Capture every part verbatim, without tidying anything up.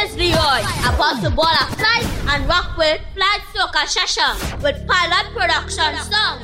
is Leroy, about to ball a flight and rock with Flight Soca Session with Pilot Production Songs.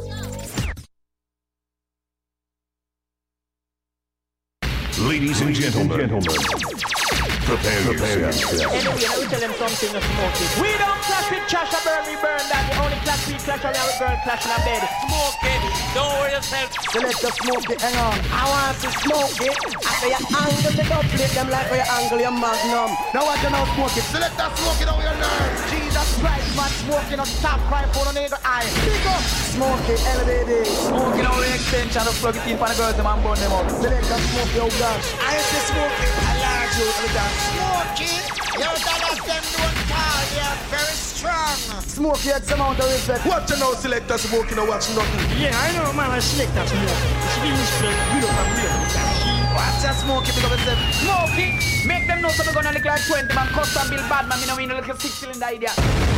Ladies and gentlemen, gentlemen. Prepare, Prepare yourself. Anyway, now we tell them something to smoke it. We don't clash with trash, I burn, we burn that. We only clash with clash, and we burn clash in our bed. Smoke it, don't worry yourself. So let's just smoke it, hang on. I want to smoke it. After you angle the doublet, them like where you angle your magnum. Now what you know smoke it? So let's just smoke it on your nerves. Jesus Christ, man, smoking on top, crying for the nigga eye. Pick up. Smoke it, elevated. Smoking on the extension, of plug it in for the girls, them and burn them up. So let's just smoke your gosh. I have to smoke it. I large you, every time. Smoke it. Your dollars them don't call, they are very strong. Smoke it, some amount of respect. What you know, selector smoking or watch nothing? Yeah, I know, man, I select that smoke. It's really straight, you don't have real. Watch that smoke it, because it's smoke it. Make them know something gonna look like twenty, man. Custom Bill Badman, me know in a little six cylinder idea.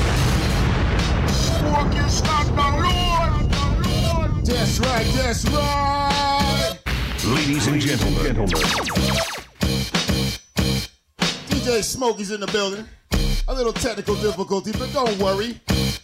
Smoke it, stop the road. That's right, that's right. Ladies and gentlemen, gentlemen. D J Smokey's in the building. A little technical difficulty, but don't worry.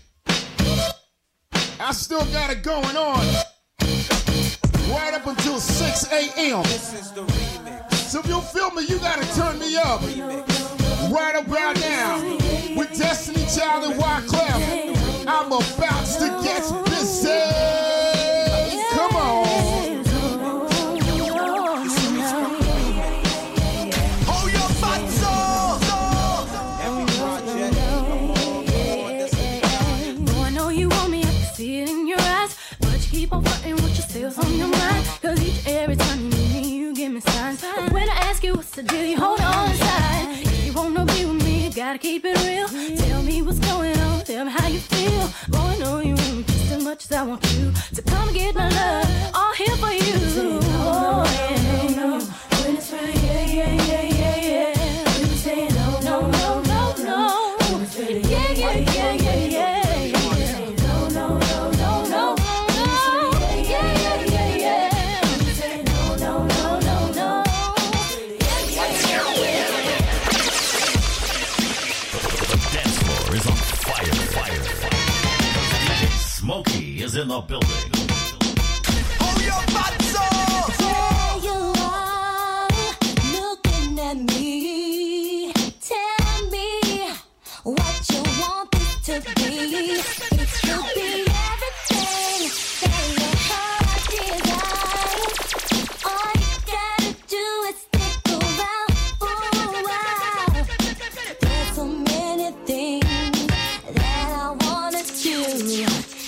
I still got it going on. Right up until six a.m. This is the remix. So if you feel me, you gotta turn me up. Right about now, with Destiny Child and Wyclef, I'm about to get busy. Come on. Keep on fighting with yourself on your mind. Cause each every time you meet me, you give me signs. But when I ask you what's the deal, you hold on tight. If you wanna be with me, you gotta keep it real. Tell me what's going on, tell me how you feel. Boy, I know you want me just as much as I want you. So come and get my love, all here for you. Oh, yeah, no, when it's right, yeah, yeah, yeah, yeah, yeah. You say no, no, no, no, no. When it's ready, yeah, yeah, yeah, yeah, yeah. Smokey is in the building. Oh, your butts there you are, looking at me. Tell me what you want this to be. It should be everything that your heart desires. All you gotta do is stick around for a while. There's so many things that I wanna do.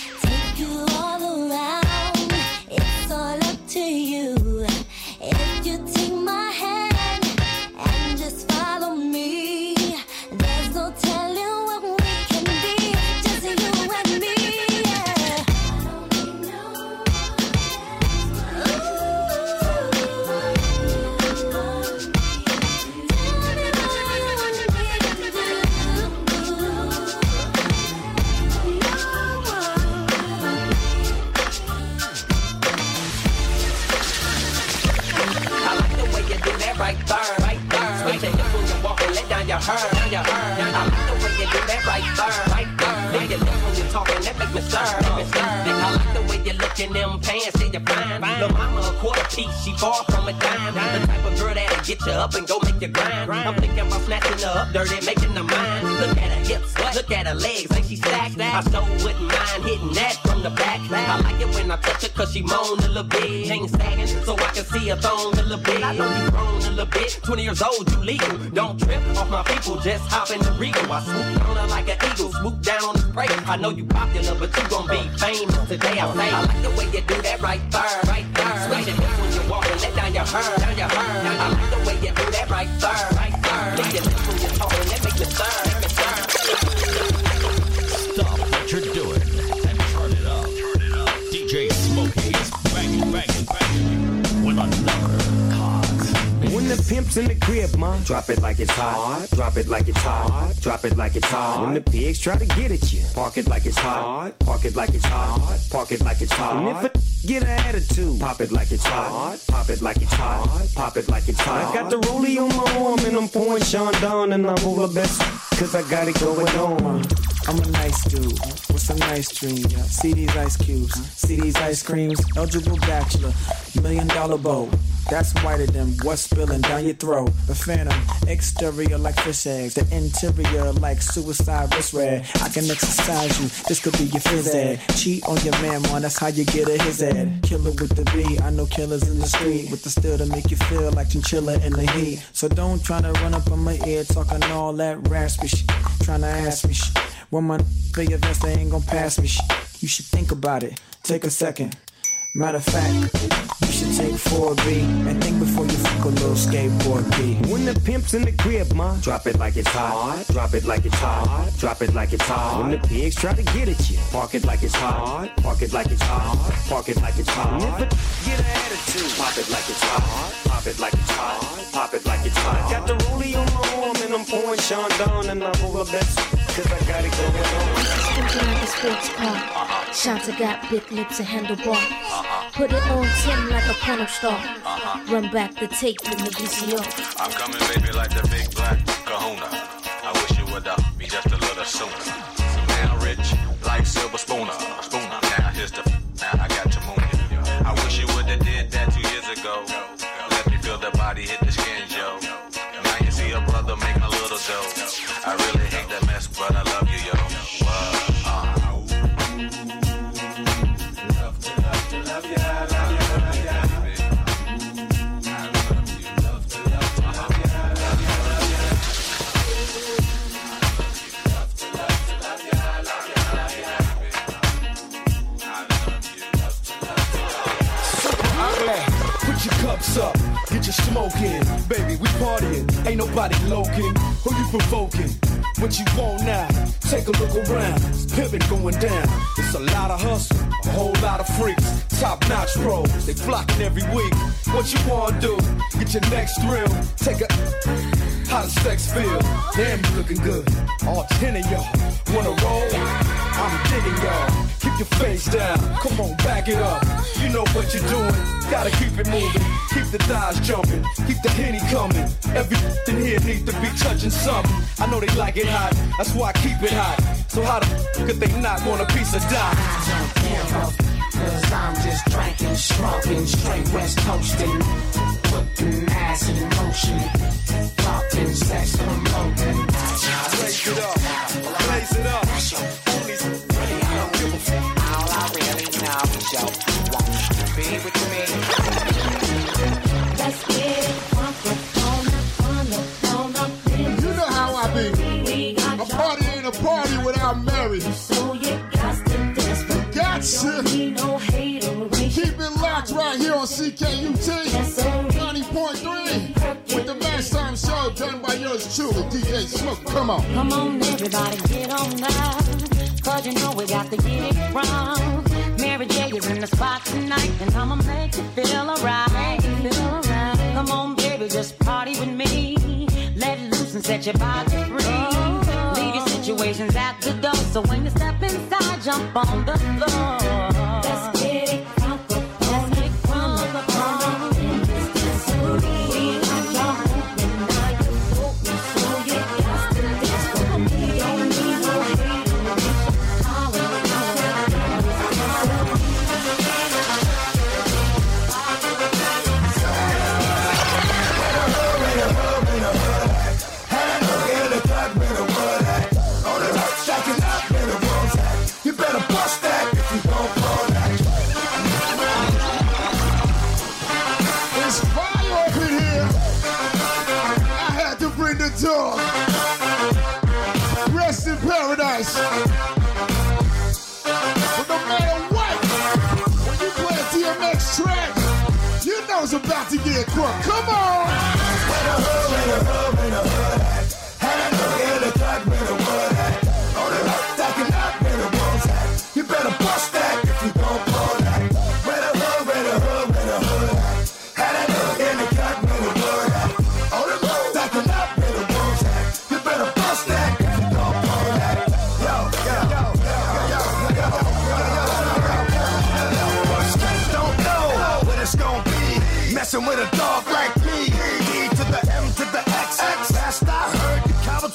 She far from a dime. The type of girl that'll get you up and go make you grind. I'm thinking about snatching her up dirty, making her mine. Look at her hips, look at her legs, ain't she stacked? I so wouldn't mind hitting that from the back. I like it when I touch her cause she moan a little bit. Chain sagging so I can see her thong a little bit. I know you grown a little bit, twenty years old, you legal. Don't trip off my people, just hop in the Regal. I swoop on her like an eagle, swoop down on the spray. I know you popular, but you gon' be famous today. I say, I like the way you do that right there, right there. Switch it up when you walk and let down your hair, down your hair. I like the way you do that right there, right there. Leave your lips when you're talking, that make me stir, make me stir. Stop what you're doing and turn it up. Turn it up. D J Smokey is banging, banging, banging with another cause. When the pimp pimps in the crib, ma, drop it like it's hot. Drop it like it's hot. Drop it like it's hot. When the pigs try to get at you, park it like it's hot. Park it like it's hot. Park it like it's hot. And if a get an attitude, pop it like it's hot. Pop it like it's hot. Pop it like it's hot. I got the rollie on my arm and I'm pouring Sean down and I'm over best cause I got it going on. I'm a nice dude with some nice dreams. See these ice cubes, see these ice creams. Eligible bachelor, million dollar bow. That's whiter than what's spilling down your throat. The phantom, exterior like fish eggs. The interior like suicide wrist red. I can exercise you, this could be your phys ed. Cheat on your man, man, that's how you get a his ed. Killer with the B, I know killers in the street. With the steel to make you feel like chinchilla in the heat. So don't try to run up on my ear talking all that raspy shit. Trying to ask me shit. When my for your vest, they ain't gon' pass me shit. You should think about it, take a second. Matter of fact, you should take four B and think before you fuck a little skateboard B. When the pimp's in the crib, ma, drop it like it's hot. Drop it like it's hot. Drop it like it's hot. When the pigs try to get at you, park it like it's hot. Park it like it's hot. Park it like it's hot. And if it get an attitude, pop it like it's hot. Pop it like it's hot. Pop it like it's hot. Got the rollie on my arm and I'm pouring Sean down and I'm over best cause I got it going on. Stinking like a sports car. Uh-huh. Shanta got big lips and handlebars. Uh-huh. Put it on Tim like a porno star. Uh-huh. Run back the tape with the V C R. I'm coming, baby, like the big black kahuna. I wish you would uh, be just a little sooner. Now rich, like silver spooner. Spooner. Now here's the now I got to moon you. I wish you would have did that two years ago. Let me feel the body hit the skin, Joe. Now you see a brother making a little dough. I really hate that mess, but I love you, yo. Uh, uh. Put your cups up, get your smoke in. Baby, we partying, ain't nobody loking. Who you provoking? What you want now? Take a look around, it's pimping going down. It's a lot of hustle, a whole lot of freaks. Top-notch pros, they flocking every week. What you wanna do? Get your next thrill. Take a... How does sex feel? Damn, you looking good. All ten of y'all wanna roll? I'm digging y'all. Keep your face down. Come on, back it up. You know what you're doing. Gotta keep it moving. Keep the thighs jumping. Keep the Henny coming. Everything here needs to be touching something. I know they like it hot. That's why I keep it hot. So how the f*** could they not want a piece of dot? Cause I'm just drinking, smoking, straight west coasting. Putting ass in motion. Talking sex promoting. Blaze it up, blaze it up. Only's ready, I don't give a fuck. All I really know is you won't be with me. Let's get it on the, on the, on the. You know how I be. A party ain't a party without Mary. So you got to dance for me. Gotcha. No Keep it locked right here on C K U T ninety point three with the Last Time Show done by yours truly, D J Smoke. Come on. Come on, everybody, get on now. Cause you know we got to get it wrong. Mary J is in the spot tonight, and I'ma make you feel alright. Feel alright. Come on, baby, just party with me. Let it loose and set your body free. Oh. Leave your situations at the door, so when you step inside, jump on the floor. Let's get it crunk up, let's get crunk up, crunk up in this dance. We got your movement, now you moving, so you got to dance for me. Don't need no hater, holler, You better bust that if you don't pull that. It's fire up in here. I had to bring the dog. Rest in paradise. But no matter what, when you play a D M X track, you know it's about to get crunk. Come on. Where the hood, where the hood, where the hood at? Had to get a track where the wood at. On the left, stacking up where the wolves at. You better bust that if you don't pull that. Where the hood, where the hood, where the hood at? Had to get a track where the wood at. On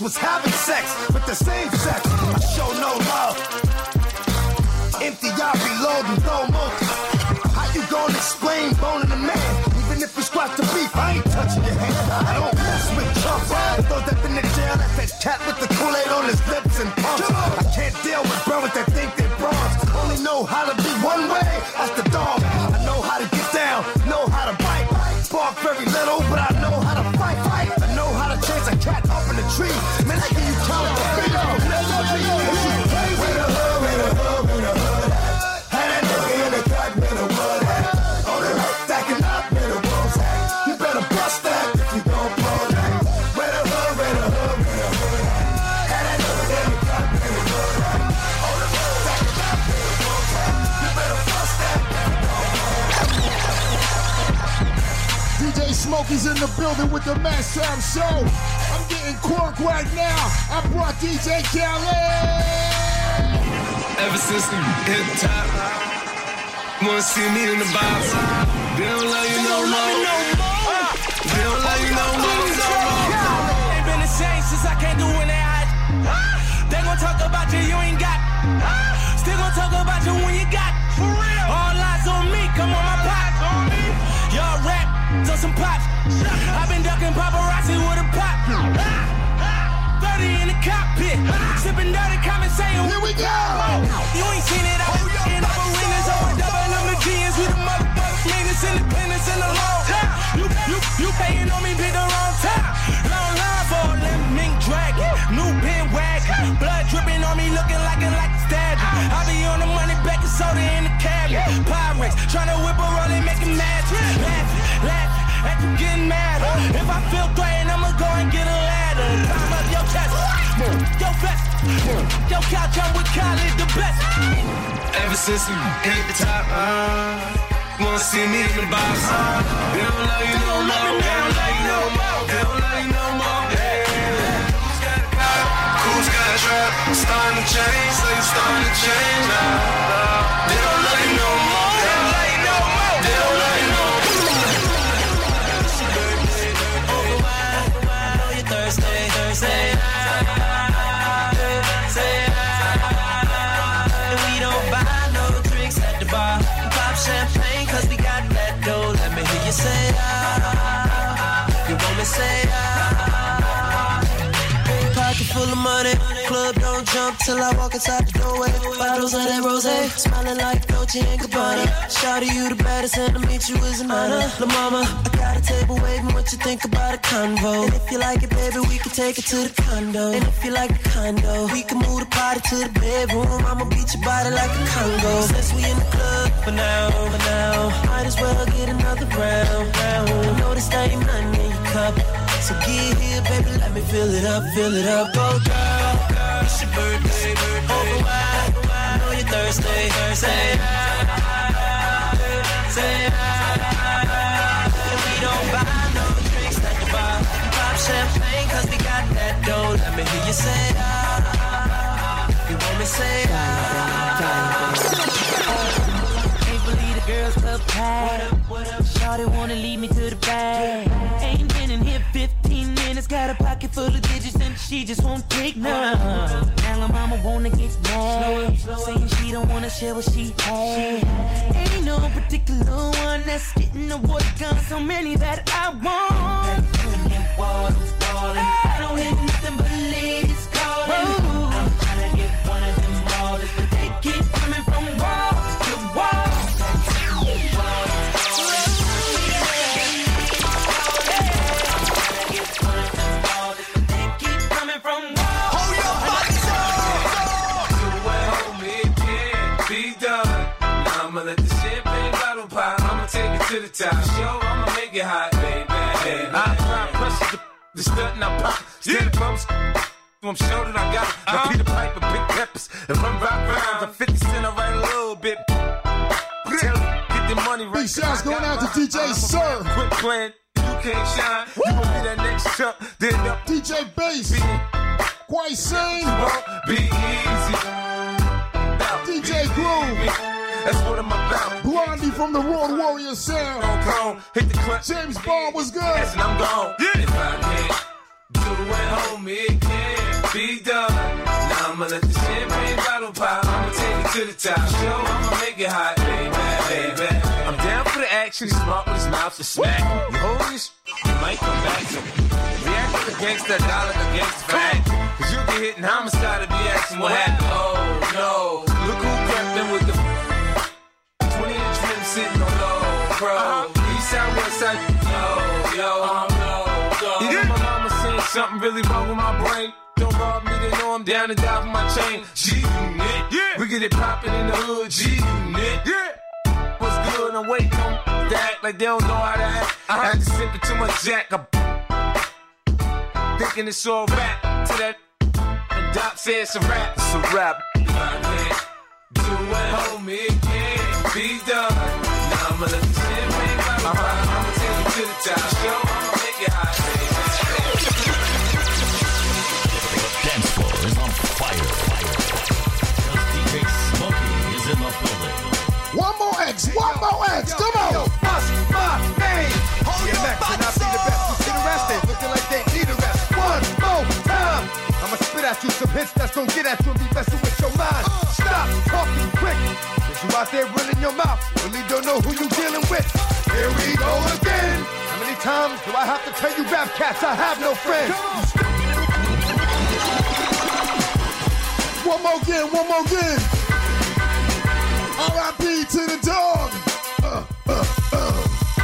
was having sex with the same sex. I show no love. Empty, I reload and no more. How you gonna explain boning a man? Even if you squat the beef, I ain't touching your hand. I don't mess with chumps. Those that been in jail, that's that cat with the Kool-Aid on his lips and pumps. I can't deal with brothers that think they're bronze. Only know how to be one way, that's the dog. I know how to get down, know how to bite. Bark very little, but I know how to fight. fight. I know how to chase a cat up in the tree. Man, I give you count the freedom. Where the hood, where the hood, where the hood at? Had that nigga in the cut, where the wood at? On the hook, stacking up, where the wolves at? You better bust that if you gon' blow that. Where the hood, where the hood, where the hood at? Had that nigga in the cut, where the wood at? On the hook, stacking up, where the wolves at? You better bust that if you gon' blow that. D J Smokey's in the building with the Mass Time Show. I'm getting quirk right now. I brought D J Khaled. Ever since we hit the top, wanna see me in the box. They don't love you no more. They don't love you no more. Ain't been the same since I came through when they hot. They gon' talk about you, you ain't got. Still gon' talk about you when you got. All eyes on me, come on my pop. Y'all rap, on some pops. I've been ducking paparazzi with a pop. thirty in the cockpit, sipping dirty, comment saying, here we go. You ain't seen it out in the arenas, or double them the G's with the motherfuckers, niggas, independence in the long time. You, you, you hating on me, pick the wrong time. Long line for them mink dragon, new pin wagon, blood dripping on me, looking like a like a statue. I be on the money, baking soda in the cabinet. Pyrex, trying to whip a roll and make a match. Laughing, laughing. At you getting mad. If I feel threatened, I'ma go and get a ladder. Climb up your chest, your vest, your couch, I'm with Khaled, the best. Ever since we hit the top, uh, wanna see me in the box. Uh, they don't love you no more. They don't love you no more. They don't love you no more. Yeah. Who's got a trap? Starting to change, so you starting to change. Uh, uh, they don't love you no more. They don't love you no more. They don't love you no more. Thursday, Thursday, say and we don't buy no drinks at the bar. Pop champagne cause we got that dough. Let me hear you say ah. You want me say ah. Pocket full of money, club don't jump till I walk inside the doorway. Bottles of that rosé, smiling like Dolce and Gabbana. Shawty, you the baddest, and to meet you is an honor. La mama, I got a table waiting. What you think about a convo? And if you like it, baby, we can take it to the condo. And if you like the condo, we can move the party to the bedroom. I'ma beat your body like a Congo. Since we in the club for now, for now, might as well get another round, round. I know this ain't nothing in your cup, so get here, baby, let me fill it up, fill it up. Go girl, girl, it's your birthday, birthday. Over wide, I know you're Thursday, Thursday. Say and we don't buy no drinks at the bar. Pop champagne cause we got that dough. Let me hear you say ah. You want me say ah. Can't believe the girls club packed. Shawty wanna lead me to the bag. Ain't been in here fifteen minutes. Got a pocket full of digits and she just won't take none. Now her mama wanna get mad, saying she don't wanna share what she had. Ain't no particular one that's getting the water gun. So many that I want. I don't hear nothing but ladies calling. I'm trying to get one of them ballers, but they keep coming from wall to wall. Let the champagne bottle pop. I'ma take it to the top. Show, I'ma make it hot, baby. baby. I apply pressure to the stud and I pop. Stand the bumps. I'm sure that I got it. Uh-huh. Peter Piper, big peppers, and run rock rounds. I'm fifty cent, I write a little bit. Get the money right. Big shots going out to D J Sir. Quit playing, you can't shine. You gon' be that next chump. Then up. D J Bass. Quite sane. Be easy. D J Groove. That's what I'm about. Blondie from the Road Warrior sound. Chrome, hit the clutch. James Bond was good. Yes, and I'm gone. Yeah. If I can't do it, homie, it can't. be done. Now I'ma let the champagne bottle pop. I'ma take it to the top. Show, I'ma make it hot, baby, baby. I'm down for the action. He's smart with his mouth to smack. You hold this, you might come back to me. React to the gangsta, dollar against the fact. Cause you'll get hit and homicide to be asking what happened. Oh no, look who crept in with the twenty inch rim sitting on low, bro. East side, west side, yo, yo, um, yo, yo. You hear my mama saying something really wrong with my brain? Don't rob me, they know I'm down and die for my chain. G-Unit, yeah. We get it poppin' in the hood, G-Unit, yeah. What's good? I'm waiting on to act like they don't know how to act. I had to sip it too much Jack. I thinking it's all rap to that. And Doc said it's a rap. It's a rap. I can't do it, homie. It can't be done. Now I'ma let the champagne bottle pop. I'ma take it to the top. Show, I'ma make it hot, baby. Dance floor is on fire, fire, fire. D J Smokey is in the building. One more X, one more X, come on! Yo, what's my name? D M X and I be the best. You see the rest, they looking like they need a rest. One more time, I'ma spit at you some hits that's gonna get at you and be messing with your mind. Stop talking quick, cause you out there running your mouth, really don't know who you dealing with. Here we go again. How many times do I have to tell you rap cats I have no friends? One more again, one more again. R I P to the dog. Uh, uh, uh.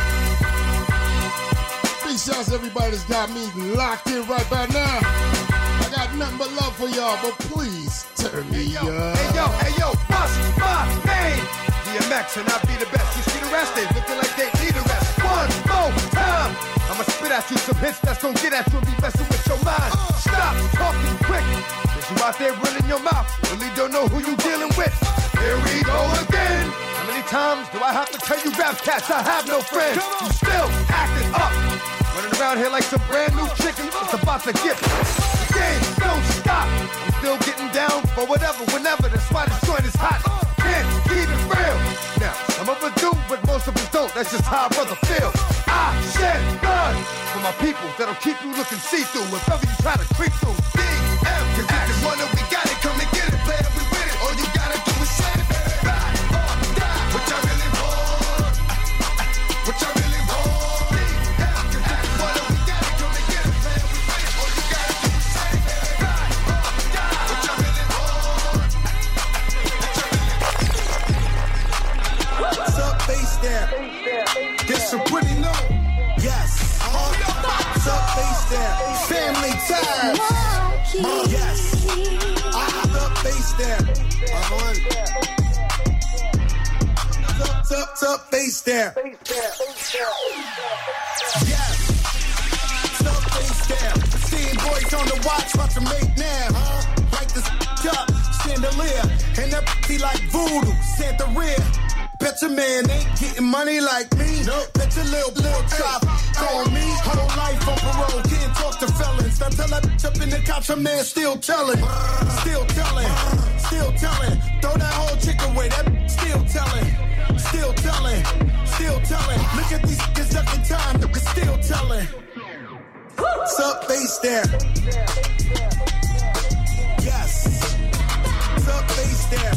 Big shouts to everybody that's got me locked in right by now. I got nothing but love for y'all, but please turn me up. Hey yo, hey yo, what's my name? D M X and I be the best. You see the rest, they looking like they need a rest. One more time, I'ma spit at you some hits that's gonna get at you and be messing with your mind. Stop talking quick, cause you out there running your mouth, really don't know who you dealing with. Here we go again. How many times do I have to tell you rap cats I have no friends? You still acting up, running around here like some brand new chicken that's about to get. The game don't stop. I'm still getting down for whatever, whenever. That's why this joint is hot. Can't keep it real. Now, some of us do, but most of us don't. That's just how a brother feel. I shed blood for my people that'll keep you looking see-through if ever you try to creep through. D M, cause if it's one that we got it, come and get it, play it, we with it. All you gotta do is say it. Ride or die. What y'all really want? What y'all really want? D M, cause if it's one that we got it, come and get it, play it, we with it. All you gotta do is say it. Ride or die. What y'all really want? What's up, face there? Get some pretty low. Yes. What's up, face there? Family time. Yes. What's up, face there? What's up, what's up, face there? Yes. What's up, face there? Seeing boys on the watch, about to make now. Like this up, chandelier, and that be like voodoo, Santa Rhea. Bet your man ain't getting money like me. Nope. Bet your little little chop on me. Whole life on parole, can't talk to felons. Now tell that bitch up in the couch, a man still telling, still telling, still telling. Throw that whole chick away, that still telling, still telling, still telling. Look at these niggas ducking time, niggas still telling. What's up, face there? Yes. What's up, face there?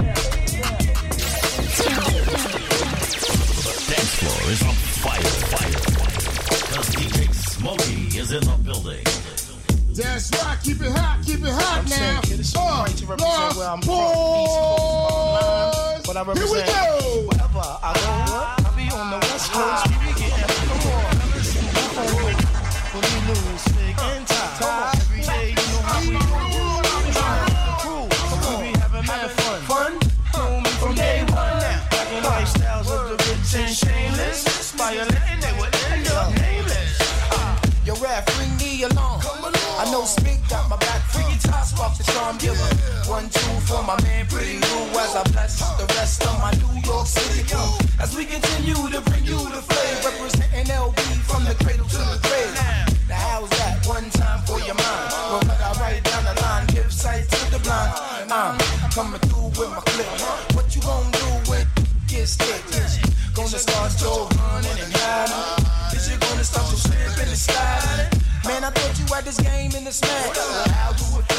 The dance floor is on fire, fire, fire. Cause D J Smokey is in the building. That's right, keep it hot, keep it hot I'm now. saying, kid, it's Uh, great to represent where I'm boys. from. East Coast, online, but I represent Here we go. wherever I go. I be on the West Coast, we be getting come on. When we lose, sick and tired. Every day, you know how we roll. Crew, we be having mad fun. Fun? From day one now. Back in lifestyles of the rich and shameless. Violent and they would end up nameless. Uh, yo, rap, bring me along. I know Speak got my back. Freaky top spark the charm giver. One, two for my man, Pretty Lou. As I bless the rest of my New York City crew. As we continue to bring you the flavor. Representing L B from the cradle to the grave. Now how's that? One time for your mind. Well, like I write down the line, give sight to the blind. I'm coming through with my clip. What you gonna do when it gets thick? Is you gonna start your running and hiding? Is you gonna start your slipping and sliding? Man, I thought you had this game in the smack. How do it feel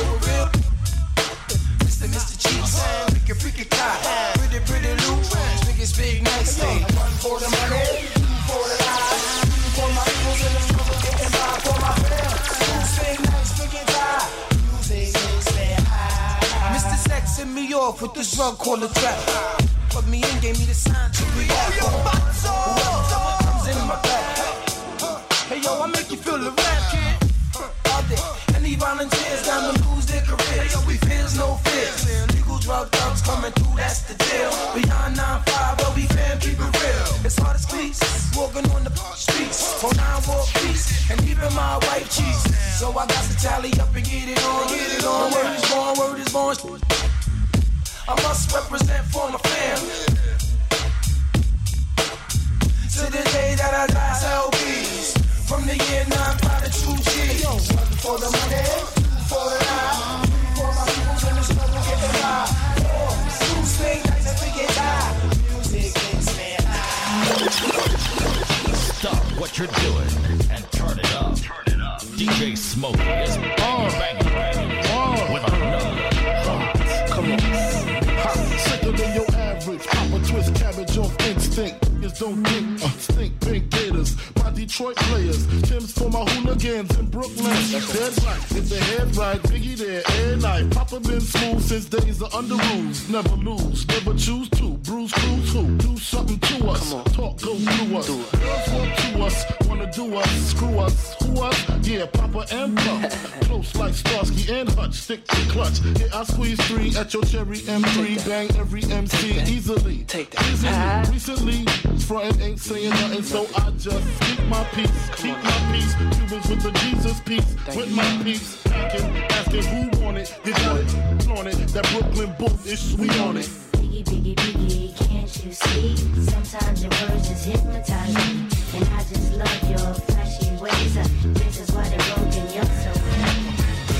for real. Mister Mister Cheeks, freaky freaky car, pretty pretty loop, speak it speak nicely. One for the money, two for the lies, two for my peoples in the struggle, getting by for my friends. Two speak nice, freaky car, music makes me high. Mister Sex sent me off with this drug called the trap. Put me in, gave me the sign to react. Whoever comes in my back. Hey yo, I make you feel the rap, kid. Out there, any volunteers down to lose their careers. Yo, we fears no fears. Legal drug thugs coming through, that's the deal. Beyond nine five, but we fam, keep it real. It's hard as cleats, walking on the streets. For nine war peace, and even my wife cheats. So I got to tally up and get it on, get it on. Word is born, word is born. I must represent for my family. To the day that I die, L Bs. From the year nine five to two G. One for the money, two for the lie. For my peoples in the struggle, get the lie. Two stay nice and we get high. Music makes me high. Stop what you're doing and turn it up. Turn it up. D J Smokey is on banging, banging oh. with another hot. Come on. Hot, sicker than your average. Pop a twist cabbage off instinct. Niggas don't think, uh, stink pink gators. My Detroit players. Tim's for my hooligans in Brooklyn. Dead right, if the head right, Biggie there, air night. Papa been smooth since days of under rules. Never lose, never choose to. Bruise, cruise, who? Do something to us. Talk, go through us. Girls walk to us, wanna do us, screw us, who us? Yeah, Papa and Pop. Close like Starsky and Hutch, stick to clutch. Yeah, I squeeze three at your cherry M three. Bang every M C easily. Take that. Easily. Recently, frontin' ain't saying nothing, so I just keep my peace, keep my peace. Cubans with the Jesus peace, with my peace. Packing, asking who want it, you got it, flaunt it. That Brooklyn bull is sweet on it. Biggie, biggie, biggie, can't you see? Sometimes your words just hypnotize me, and I just love your flashy ways. Uh, this is why they're broken, you're so mean.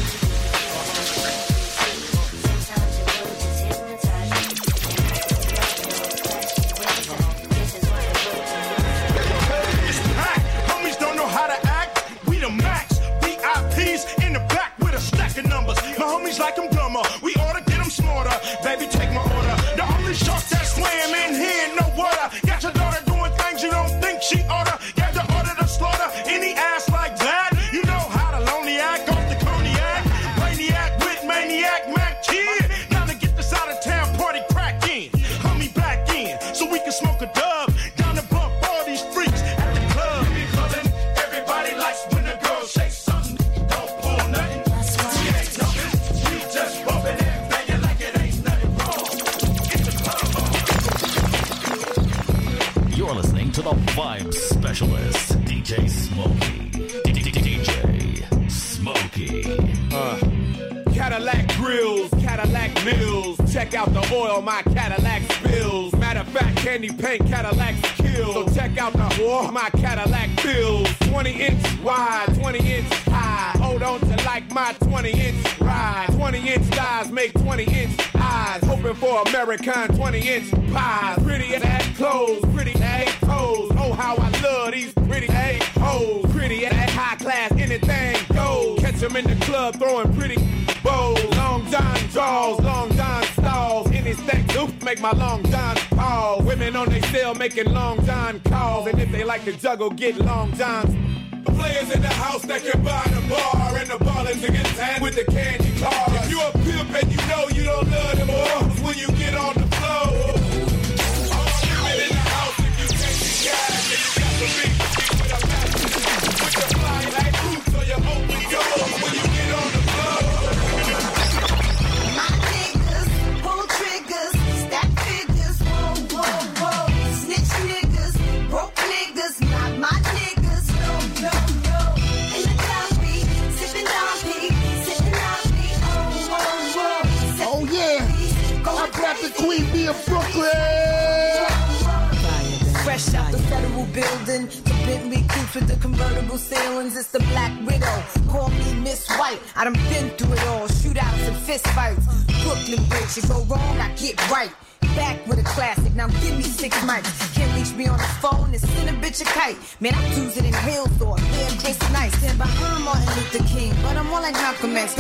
Sometimes your words just hypnotize me, and I just love your flashy ways. Uh, this is why they're broken, you're so mean. It's packed, homies don't know how to act. We the max, V I Ps in the back with a stack of numbers. My homies like them dumber, we ought to get them smarter. Baby, take my order. The only shark that swam in here, no water. Got your daughter doing things you don't think she oughta. Got the order to slaughter any ass like that. You know how the lonely act off the cognac. Brainiac with maniac Mac Kid. Now to get this out of town party crack in. Homie back in so we can smoke a dub. Down to bump all these freaks at the club. We clubbing, everybody likes when the girl shakes something. Don't pull nothing. We ain't jumping, we just bumping and banging like it ain't nothing wrong. Get the club on. You're listening to the Vibe Specialist, D J Smokey. D J Smokey. Uh, Cadillac grills, Cadillac mills. Check out the oil my Cadillac spills. Matter of fact, candy paint Cadillac kills. So check out the oil my Cadillac fills. twenty inch wide, twenty inch high. Hold on to like my twenty inch ride. twenty inch thighs make twenty inch eyes. Hoping for American twenty inch pies. Pretty ass clothes, pretty ass toes. Oh, how I love these pretty ass hoes. Pretty ass high class, anything goes. Catch them in the club throwing pretty bows. Long John draws, long John stalls. Any stack oops make my long John pause. Women on they cell making long John calls. And if they like to juggle, get long Johns. Players in the house that can buy the bar. And the ballers that get tan with the candy car. If you a pimp and you know you don't love them boys when you get on the floor. All women in the house if you can't be guys. And you got the big with a mattress. With the fly like boots or your open doors when you get on the floor. My niggas pull triggers, stack figures, whoa, whoa, whoa. Snitch niggas, broke niggas, not my niggas, no, no, no. In the coffee, sipping coffee, sipping coffee, oh, whoa, whoa. Oh yeah, I brought the Queen Bee of Brooklyn. Fresh out the federal building, the Bentley coops with the convertible ceilings. It's the Black Widow. Call me Miss White. I done been through it all. Shootouts and fist fights. Brooklyn bitch, you go wrong, I get right. Back with a classic, now give me six mics. Can't reach me on the phone and send a bitch a kite. Man, I'm losing in Hillthorpe, yeah, Chris Nice. Stand behind Martin Luther King, but I'm more like Malcolm X. The realest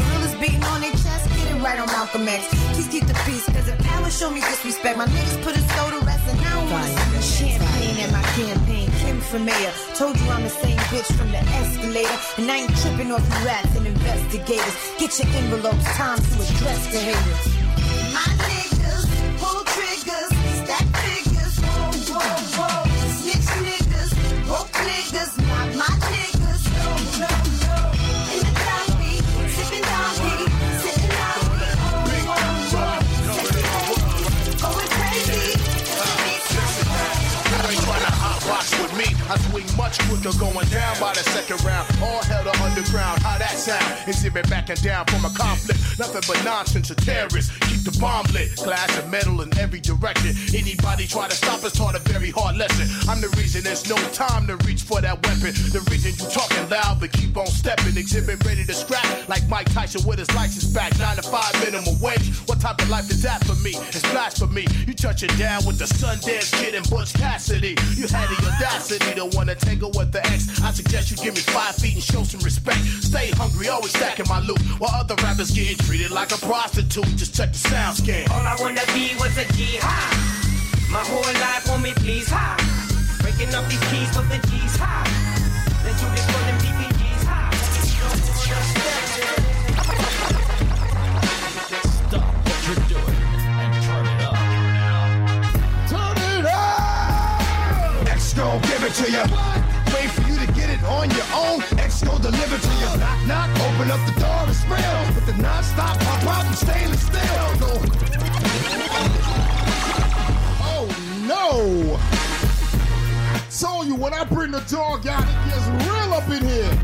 beating on their chest, get it right on Malcolm X. Please keep the peace, cause if power show me disrespect, my niggas put his soul to rest, and I don't wanna see champagne at my campaign. Kim for mayor, told you I'm the same bitch from the escalator, and I ain't tripping off you rats and investigators. Get your envelopes, time to address the haters. My niggas pull triggers, stack figures, whoa, whoa, whoa. Snitch niggas, broke niggas, not my niggas, no, no, no. In the lobby, sipping donkey, sitting donkey, oh, whoa, whoa. Going crazy, you ain't trying to hot box with me. I swing much quicker, going down by the second round. All hell to underground, how that sound? Exhibit backing down from a conflict. Nothing but nonsense, a terrorist. Keep the bomb lit, glass and metal in every direction. Anybody try to stop us taught a very hard lesson. I'm the reason there's no time to reach for that weapon. The reason you talking loud but keep on stepping. Exhibit ready to scrap like Mike Tyson with his license back. Nine to five minimum wage. What type of life is that for me? It's blasphemy. You touching down with the Sundance Kid and Butch Cassidy. You had the audacity to wanna tangle with the ex. I suggest you give me five feet and show some respect. Stay hungry, always stacking my loot, while other rappers getting treated like a prostitute. Just check the sound scan. All I wanna be was a G high. My whole life on me, please high. Breaking up these keys for the G's high. Let's do this for them D P G's high. Stop what you're doing and turn it up. Turn it up! X gon' give it to you. Wait for you to get it on your own. X gon' deliver to you. Knock, knock, open up the door, it's real. With the non-stop pop out and stainless steel. Go. Oh no! Told you when I bring the dog out, it gets real up in here.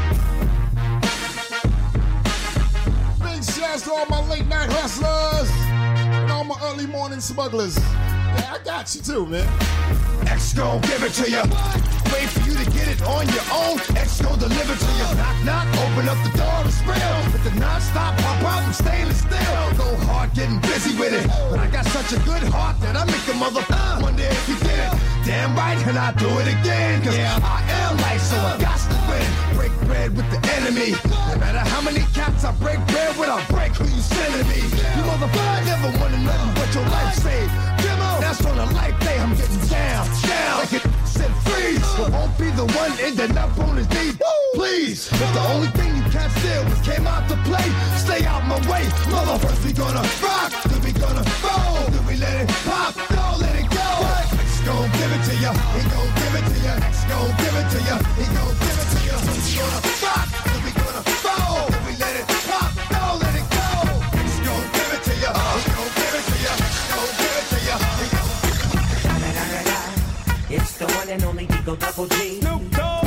Big shouts to all my late night hustlers and all my early morning smugglers. Yeah, I got you too, man. X gon' give it to you. Wait for you to get it on your own. X gon' deliver to you. Knock, knock, open up the door, it's real. With the non-stop pop out and stainless steel. Go hard getting busy with it. But I got such a good heart that I make a mother wonder if you did it. Damn right, and I do it again. Cause yeah. I am life, so I got to win. Break bread with the enemy. No matter how many cats I break bread with, I'll break who you sending me. You motherfucker never wanted nothing but your life saved. That's on a life day, I'm getting down, down. Like it said freeze, but won't be the one ending up on his knees. Please, if the only thing you can't steal was came out to play, stay out my way. Mother, first we gonna rock, then we gonna roll, then we let it pop, don't let it go. X gon' give it to ya, he gon' give it to ya. X gon' give it to ya, he gon' give it to ya. We gonna rock, then we gonna roll, then we let it pop, don't let it go. X gon' give it to ya, he gon' give it to ya. X gon' give it to ya. It's the one and only Digo Double G. Snoop Dogg.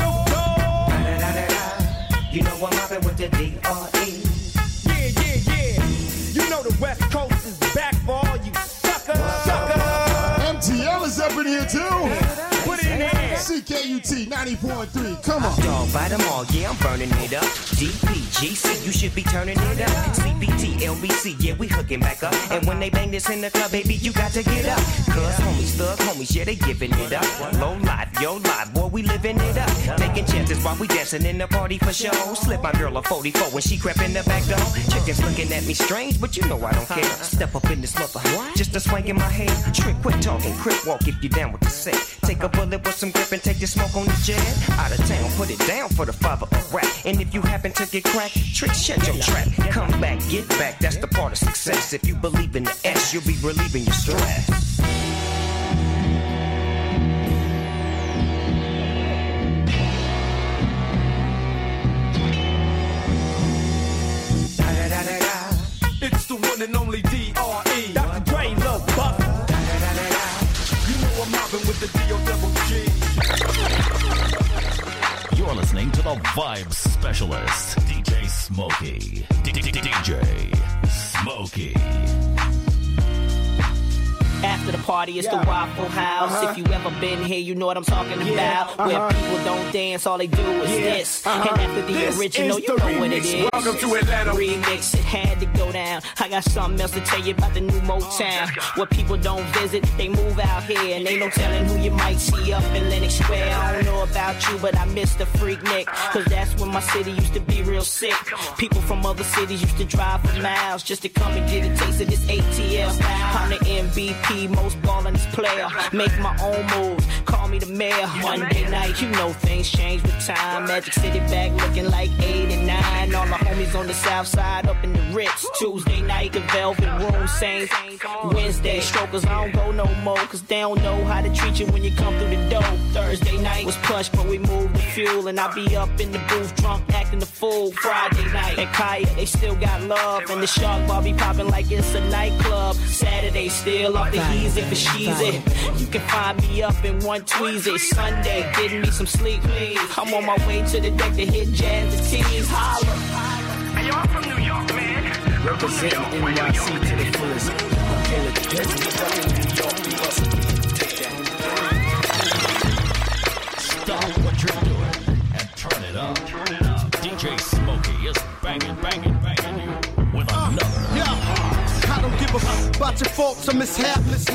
You know I'm mobbing with the D R E. Yeah, yeah, yeah. You know the West Coast is back for all you suckers. Suckers. M T L is up in here too. Put it in here. C K U T ninety-four point three. Come on. Dog by them all, yeah, I'm burning it up. D P G C, you should be turning it up. C B T, L B C, yeah, we hooking back up. And when they bang this in the club, baby, you got to get up. Cuz homies, thug homies, yeah, they giving it up. Low life, yo life, boy, we living it up. Taking chances while we dancing in the party for show. Slip my girl a forty-four when she crept in the back door. Chickens looking at me strange, but you know I don't care. Step up in this mother, just a swank in my hair. Trick, quit talking, crip walk if you down with the set. Take a bullet with some grip and take the smoke on the jet. Out of town, put it down for the father of rap. And if you happen to get cracked, trick, shut your trap. Come back, get back, that's the part of success. If you believe in the S, you'll be relieving your stress. It's the one and only D R E. Doctor Dre, Lil Buff. You know I'm mobbing with the D O Double G. You're listening to the Vibes Specialist, D J Smokey. D J Smokey. After the party. party, it's the Waffle House. Uh-huh. If you ever been here, you know what I'm talking Yeah. about. Where Uh-huh. people don't dance, all they do is Yeah. this. Uh-huh. And after the This original, is you the know what it remix. is. Welcome to Atlanta. Remix, it had to go down. I got something else to tell you about the new Motown. Where people don't visit, they move out here. And ain't no telling who you might see up in Lenox Square. I don't know about you, but I miss the Freaknik. Cause that's when my city used to be real sick. People from other cities used to drive for miles just to come and get a taste of this A T L. I'm the M V P, most ballin'est player. Make my own moves, call me the mayor. Monday night, you know things change with time. Magic City back looking like eight and nine. All the homies on the south side up in the Ritz. Tuesday night, the Velvet Room Saints. Wednesday, strokers, I don't go no more. Cause they don't know how to treat you when you come through the door. Thursday night was plush, but we moved the fuel. And I be up in the booth, drunk, acting the fool. Friday night at Kaya, they still got love. And the Shark Bar be popping like it's a nightclub. Saturday, still off the easy for sheezy. You can find me up in one Tweezy. Sunday, getting me some sleep, please. I'm on my way to the deck to hit jazz and tease. Holla. Hey, yo, I'm from New York, man. Representing N Y C to the fullest. Okay, let's get Stop what you're doing and turn it up. Turn it up. D J Smokey is banging, banging, banging you with another. Yeah, I don't give a fuck about your faults or mishaps.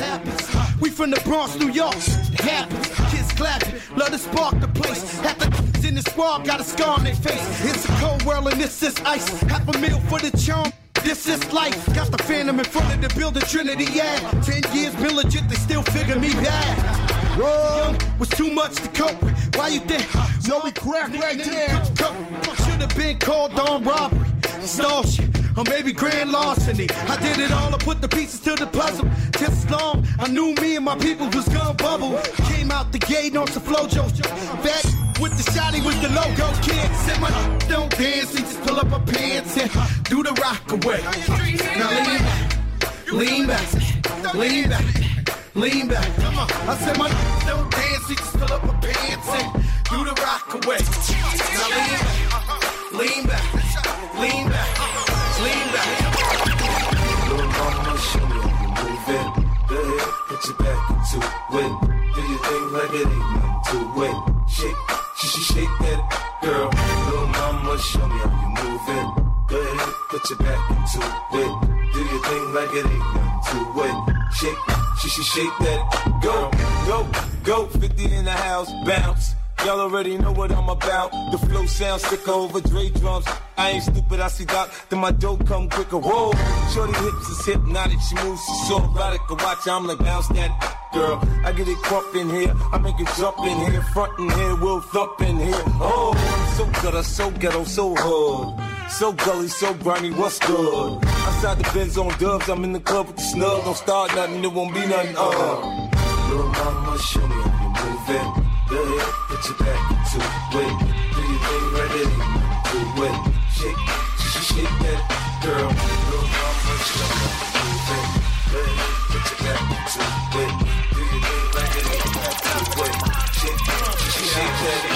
We from the Bronx, New York. It happens. Kids clapping, love to spark the place. Half the in the squad got a scar on their face. It's a cold world and this is ice. Half a meal for the charm. This is life. Got the Phantom in front of the building, Trinity, yeah. Ten years been legit, they still figure me bad. Wrong was too much to cope with. Why you think? So we crack right there. Should have been called on robbery, extortion, or maybe grand larceny. I did it all, I put the pieces to the puzzle. Just long, I knew me and my people was gonna bubble. Came out the gate on some flojo. Back with the shotty with the logo kid. Said my don't dance, he just pull up her pants and do the rock away. Now lean back, lean back, lean back, lean back. Come on. I said my don't dance, he just pull up her pants and do the rock away. Now lean back, lean back, lean back, lean back. Little mama, show me how you move it. Go ahead, put your back into it. Do your thing like it ain't nothing to it. Shake, shake, shake that girl. Little mama, show me how you move it. Go ahead, put your back into it. Do your thing like it ain't nothing to it. Shake, shake, shake that girl. Go, go, fifty in the house, bounce. Y'all already know what I'm about. The flow sounds sicker over Dre drums. I ain't stupid, I see Doc, then my dough come quicker. Whoa, shorty hips is hypnotic, she moves, she's so erotic. I watch, I'm like, bounce that girl. I get it crump in here, I make it jump in here, front in here, we'll thump in here. Oh, I'm so good, I'm so ghetto, so hood. So gully, so grimy, what's good? Outside the Benz on dubs, I'm in the club with the snug. Don't start nothing, it won't be nothing, uh. Little mama, show me how you move it. Go ahead, put your back into it. Do your thing right there, do it. Shake, shake, shake that girl. Little mama, show me how you move it. Go ahead, put your back into it. Do your thing like it ain't nothing to it. Shake, shake, shake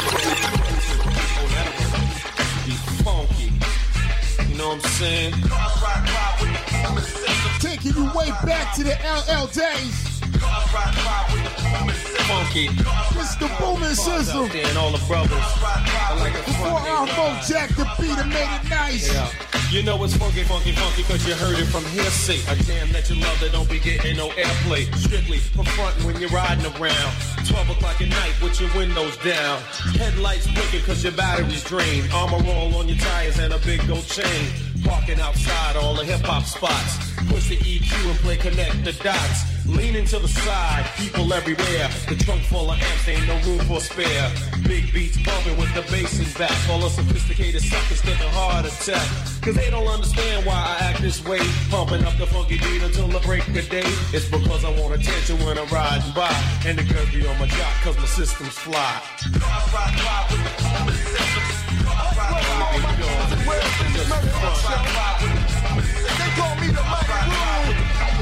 that. Be funky. You know what I'm saying? Taking you way back to the L L days. Funky. Mister Boomin' Sizzle. And all the brothers. I like it Before Armo Jack the beat and made it nice. Yeah. You know it's funky, funky, funky, cause you heard it from hearsay. A damn that you love that don't be getting no airplay. Strictly for frontin' when you're riding around. twelve o'clock at night with your windows down. Headlights blinking cause your battery's drained. Armor roll on your tires and a big gold chain. Parking outside all the hip hop spots. Push the E Q and play connect the dots. Leaning to the side, people everywhere. The trunk full of amps, ain't no room for spare. Big beats bumping with the bass in back. All the sophisticated suckers thinking heart attack. Cause they don't understand why I act this way. Pumping up the funky beat until the break of day. It's because I want attention when I'm riding by. And the girls be on my jock cause my system's fly. They call me the mighty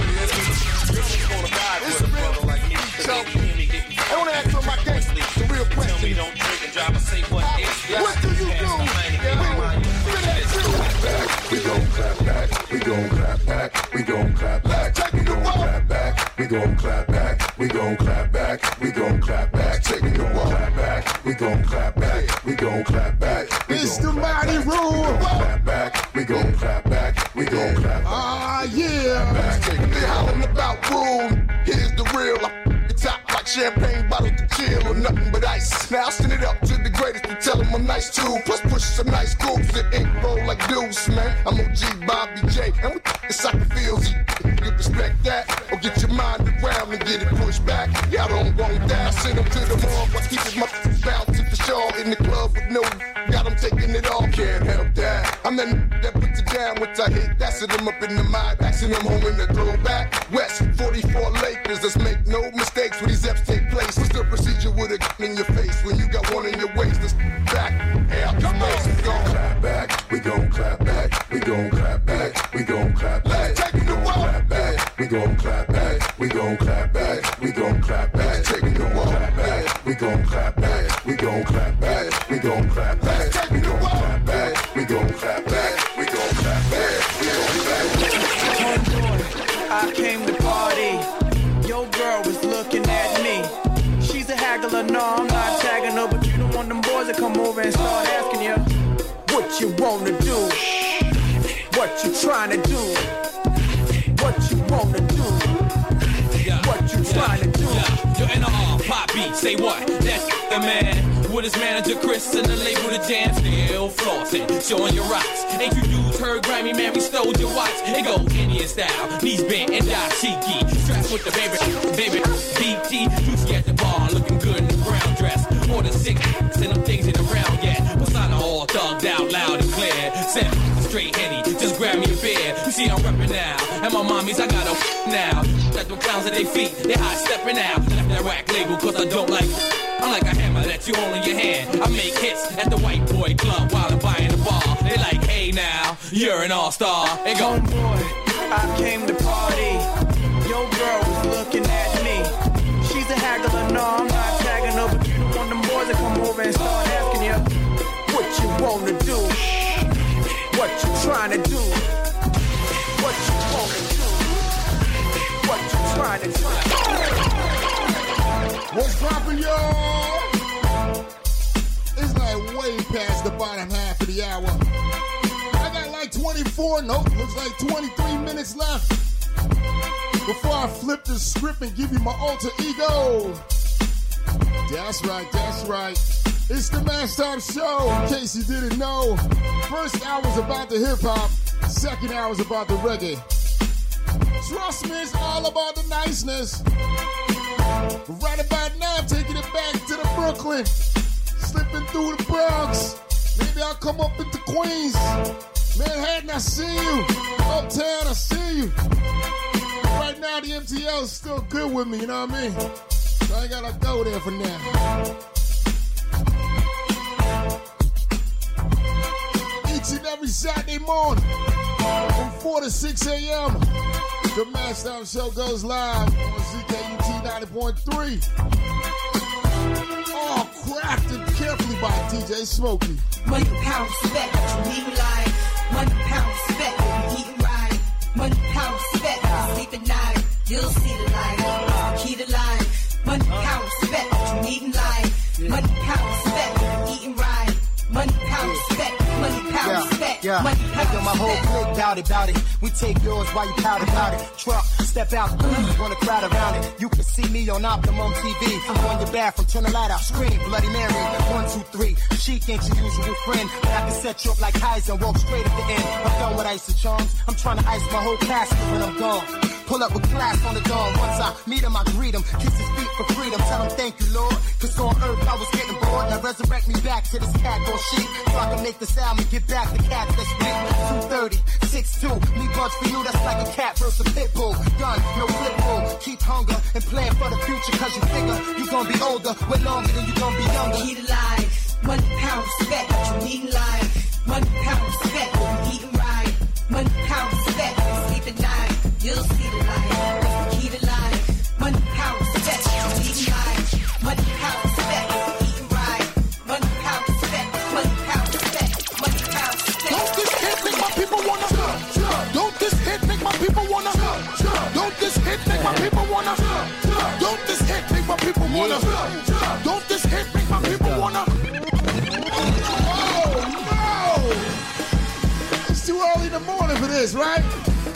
I wanna ask for my gangster the real question. Tell me don't drink and drive, I say what is. What do you do? We gon' clap back, we gon' clap back, we gon' clap back, we gon' clap back, we gon' clap back, we gon' clap back, we gon' clap back, take it gon' clap back, we gon' clap back, we gon' clap back. It's the mighty rule. Clap back, we gon' clap back, we gon' clap back. Ah yeah. Back, take it hollering about rule. Here's the real. It's top like champagne bottles to chill or nothing but ice. Now I send it up to the greatest to tell them I'm nice too. Plus push some nice grooves that ink roll like deuce, man. I'm O G Bobby J, and we the soccer fields. You respect that, or get your mind around and get it pushed back. Y'all don't want that. I send them to the mall, but keep my bouncing for sure. In the club with no, got them taking it all. Can't help that. I'm the that puts it down once I hit that. Send them up in the mind, passing them home in the throwback. West forty-four Lakers, let's make no mistakes when these eps take place. What's the procedure with a gun in your face when you got one in your waist? Let's back, out the space. We gon' clap back, we gon' clap back, we gon' clap back, we gon' clap back. Take it to clap back, we gon' clap back, we gon' clap back, we gon' clap back. Take it to clap back, we gon' clap back, we gon' clap back, we gon' clap back, we gon' clap back, we gon' clap back, we gon' clap back, we gon' clap back. Homeboy, I came to party. Your girl was looking at me. She's a haggler, no, I'm not tagging her, but you don't want them boys to come over and start asking you what you wanna do, what you trying to do, what you wanna do, what you trying to do. Yo, N R, pop beat, say what? That's the man. With his manager Chris and the label the jam, still flossing, showing your rocks. Ain't you dudes heard Grammy, man, we stole your watch. It go Indian style, knees bent and dashiki. Strapped with the baby, baby, B T. Juicy at the bar, looking good in the brown dress. More than six, and them things in around yet. Persona all thugged out, loud and clear. Seven, straight Henny, just grab me a beer. You see I'm reppin' now, and my mommies, I got a now. Let them clowns at their feet, they high stepping out. Left that rack label, cause I don't like I'm like a hammer that you hold in your hand. I make hits at the white boy club while I'm buying the bar. They like, hey now, you're an all-star. They go, homeboy, I came to party. Your girl was looking at me. She's a haggler, no, I'm not tagging her, but you don't want them boys to come over and start asking you what you wanna do, what you trying to do, what you wanna do, what you trying to do. What's dropping, y'all? It's like way past the bottom half of the hour. I got like twenty-four, nope, looks like twenty-three minutes left before I flip the script and give you my alter ego. That's right, that's right. It's the Mash Time Show, in case you didn't know. First hour's about the hip-hop, second hour's about the reggae. Trust me, it's all about the niceness. But right about now, I'm taking it back to the Brooklyn. Slipping through the Bronx. Maybe I'll come up into Queens. Manhattan, I see you. Uptown, I see you. Right now, the M T L is still good with me, you know what I mean? So I ain't gotta go there for now. Each and every Saturday morning, from four to six a.m., the Mash Time Show goes live on Z K U T ninety point three. All crafted carefully by D J Smokey. Money, pound, respect, you need life. Money, pound, respect, you eating right. Money, pound, respect, you sleep at night. You'll see the light, key to life. Money, pound, respect, you needing life. Money, pound, respect, you eating right. Money, pound, respect, money, pound, yeah, respect, yeah. money, pound, Yo, my whole clique bout it, bout it. We take yours while you pout about it. Truck, step out, wanna crowd around it. You can see me on Optimum T V. I'm on your bathroom, turn the light out, scream, Bloody Mary. One, two, three. Chic ain't your usual friend, but I can set you up like Kaiser and walk straight at the end. I'm done with ice and charms. I'm trying to ice my whole casket when I'm gone. Pull up with class on the dawn. Once I meet him, I greet him. Kiss his feet for freedom. Tell him thank you, Lord. Cause on earth I was getting bored. Now resurrect me back to this cat or sheep. So I can make the sound and get back the cat that's weak. two thirty, six two. Me bunch for you, that's like a cat versus a pit bull. Gun, no flip bull. Keep hunger and plan for the future. Cause you figure you gonna be older. Way longer than you gonna be younger. Key to life. Money, pound, respect, you needing life. Money, pound, respect, you eating right. Money, pound, respect, you sleep at night. You'll see the light. Key to life. Money, pound, respect, you needing life. Money, pound, respect, you eating right. Money, pound, respect, money, pound, respect, money, pound, respect. Don't this hit make my people wanna jump, jump. wanna? Don't this hit make my people wanna? Oh no! It's too early in the morning for this, right?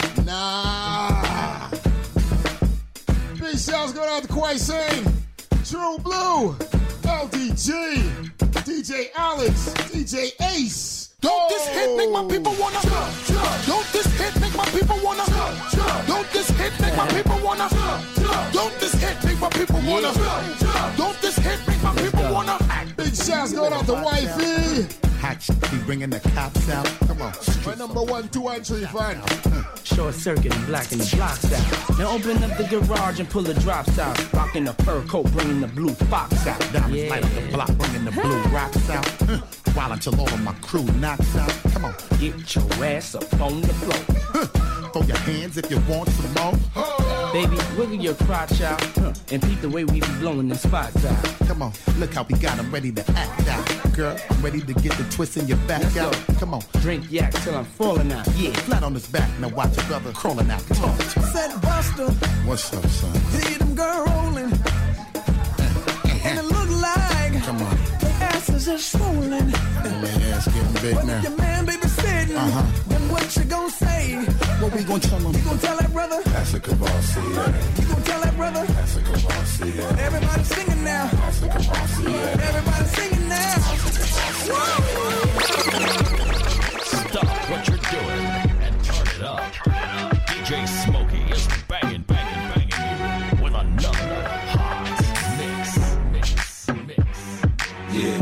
Nah. Big shouts going out to Quite Sane, True Blue, L D G, D J Alex, D J Ace. Don't this hit make my people wanna? Don't this hit make my people wanna? Don't this hit make my people wanna? Don't this hit make my people wanna? Don't this hit make my people wanna? Big shouts going out to Wifey. Hatch be bringing the cops out. Come on. My number one, two, and three fan. Short circuit and blacking the blocks out. Now open up the garage and pull the drops out. Rocking the fur coat, bringing the blue fox out. Diamonds yeah. Light up the block, bringing the blue rocks out. While until all of my crew knocks out. Come on. Get your ass up on the floor. Throw your hands if you want some more. Baby, wiggle your crotch out. Huh. And peep the way we be blowing the spots out. Come on, look how we got them ready to act out. Girl, I'm ready to get the twist in your back Let's out. Go. Come on. Drink yak till I'm falling out. Yeah. Flat on his back, now watch your brother crawling out. Talk to me. Said Buster. What's up, son? See them girl rolling. And it look like. Come on. Asses are swollen. And my ass getting big but now. If your man baby sitting, uh-huh. then what you gonna say? What we gonna tell him? You gonna tell that brother? That's a Kabasi, yeah. You gonna tell that brother? That's a Kabasi, yeah. Everybody singing now. That's a Kabasi, yeah. Everybody singing now. Stop what you're doing and turn it up. Turn it up. D J Smokey is banging, banging, banging you with another hot mix, mix, mix. Yeah.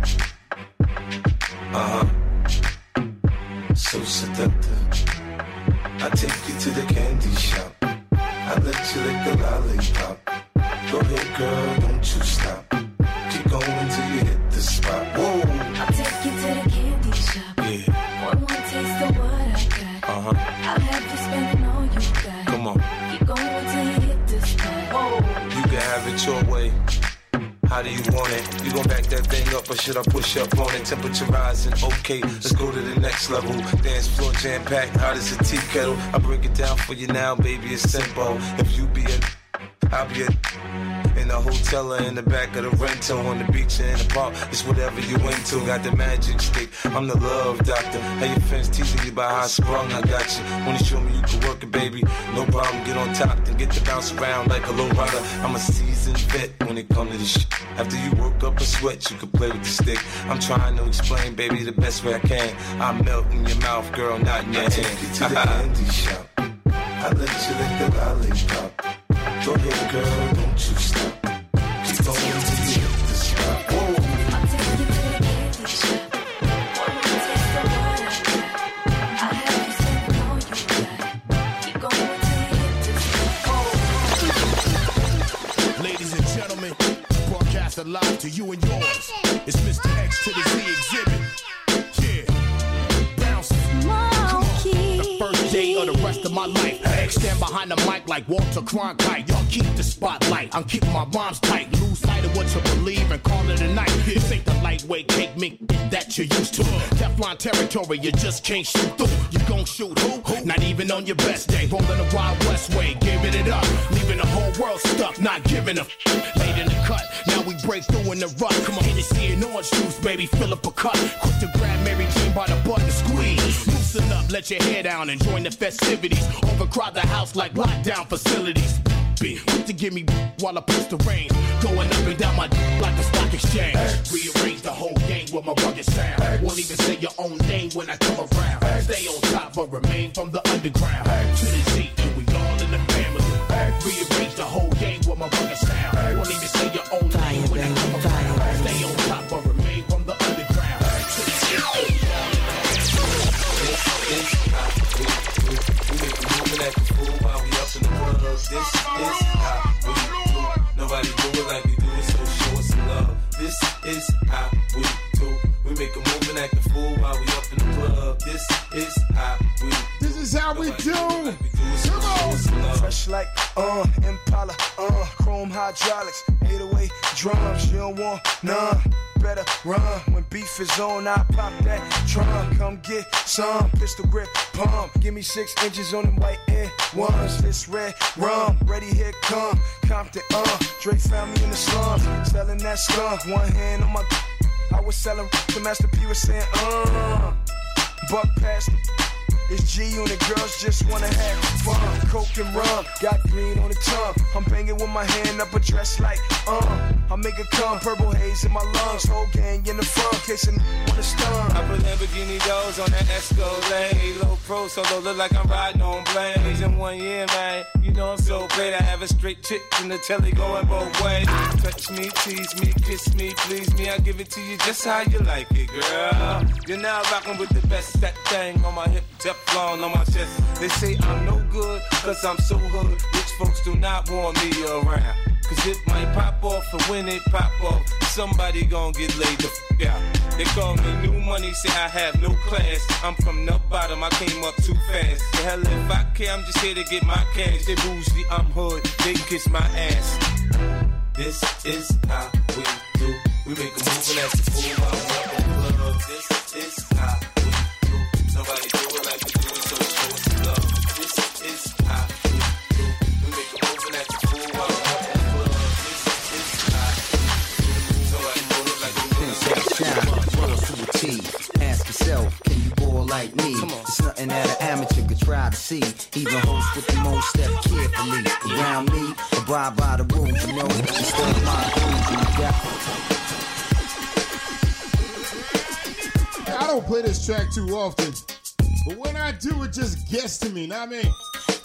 Uh-huh. So seductive. I take you to the candy shop. I let you lick the lollipop. Go ahead, girl, don't you stop. Keep going till you hit the spot. Whoa. I'll take you to the candy shop. Yeah. One more taste of what I got. Uh-huh. I'll have you spending all you got. Come on. Keep going till you hit the spot. Whoa. You can have it your way. How do you want it? You gon' back that thing up or should I push up on it? Temperature rising, okay, let's go to the next level. Dance floor jam-packed, hot as a tea kettle. I break it down for you now, baby, it's simple. If you be a, I'll be a in the hotel or in the back of the rental, on the beach or in the park, it's whatever you into. Got the magic stick, I'm the love doctor. Hey, your friends teasing you about how I sprung, I got you. Wanna show me you can work it, baby? No problem, get on top, then get to bounce around like a low rider. I'm a seasoned vet when it comes to this shit. After you work up a sweat, you can play with the stick. I'm trying to explain, baby, the best way I can. I melt in your mouth, girl, not in your hand. I take you to the candy shop. I let you lick the lollipop. Go ahead, girl, don't you stop. Keep going till you hit the spot. Whoa. I'll take you to the candy shop. One more taste of what I got. I'll have you spending all you got. Keep going till you hit the spot. Ladies and gentlemen, broadcast live to you and yours. It's Mister X to the Z exhibit. Yeah. Bounce. Come on. The first day of the rest of my life. X stand behind the mic like Walter Cronkite. Y'all keep the spotlight. I'm keeping my rhymes tight. Lose sight of what you believe and call it a night. This ain't the lightweight cake mink that you're used to. Teflon territory, you just can't shoot through. You gon' shoot who? Not even on your best day. Rolling the Wild West way, giving it up. Leaving the whole world stuck, not giving a f. Late in the cut, now we break through in the rut. Come on, Hennessy and orange juice, baby, fill up a cup. Quick to grab Mary Jane by the butt and squeeze. Loosen up, let your hair down and join the festivities. Overcrowd the house like lockdown facilities. Be quick to give me while I push the rain. Going up and down my like a stock exchange. Rearrange the whole game with my rugged sound. Won't even say your own name when I come around. Stay on top but remain from the underground. To the Z and we all in the family. Rearrange the whole game with my rugged sound. Won't even say your own name when I come around. Stay on top but remain from the underground. To the Z and we all in the family. This is how we do. We make a movement at the fool while we up in the club. This is how we do. Nobody do it like we do it, so show us some love. This is how we do. We make a movement at the fool while we up in the club. This is how we do. This is how we do. Like we do it, so Come show us some love. Fresh like, uh, Impala, uh, chrome hydraulics, eight oh eight drums, you don't want none. better run. When beef is on, I pop that trunk. Come get some pistol grip pump. Give me six inches on them white air ones. This red rum, ready here come. Compton, uh, Drake found me in the slums, selling that skunk. One hand on my, I was selling to Master P was saying, uh, buck past. It's G Unit, girls just wanna have fun. Coke and rum, got green on the tongue. I'm banging with my hand up a dress like, uh I make it come, purple haze in my lungs. Whole gang in the front, kissing on the stun. I put Lamborghini doors on that Escalade. Low pro solo, look like I'm riding on blades. In one year, man, you know I'm so great. I have a straight chick in the telly going both ways. Touch me, tease me, kiss me, please me. I give it to you just how you like it, girl. You're now rocking with the best, that thing on my hip, Teflon on my chest. They say I'm no good, cause I'm so hood. Rich folks do not want me around. Cause it might pop off, and when it pop off, somebody gon' get laid the f*** out. They call me new money, say I have no class. I'm from the bottom, I came up too fast. The hell if I care, I'm just here to get my cash. They bougie, I'm hood, they kiss my ass. This is how we do. We make a move and that's the fool. I want that love. This is how we do. Nobody do it like we do it, so show us love. This is how we do. We make a move and that's the fool. I want that love. This is how we do. Nobody do it like we do it, so show us love. Ask yourself, can you ball like me? It's nothing that an amateur could try to see. Even host with the most step carefully. Around me, abide by the rules, you know. Instead of my rules, you got. I don't play this track too often, but when I do, it just gets to me, know what I mean?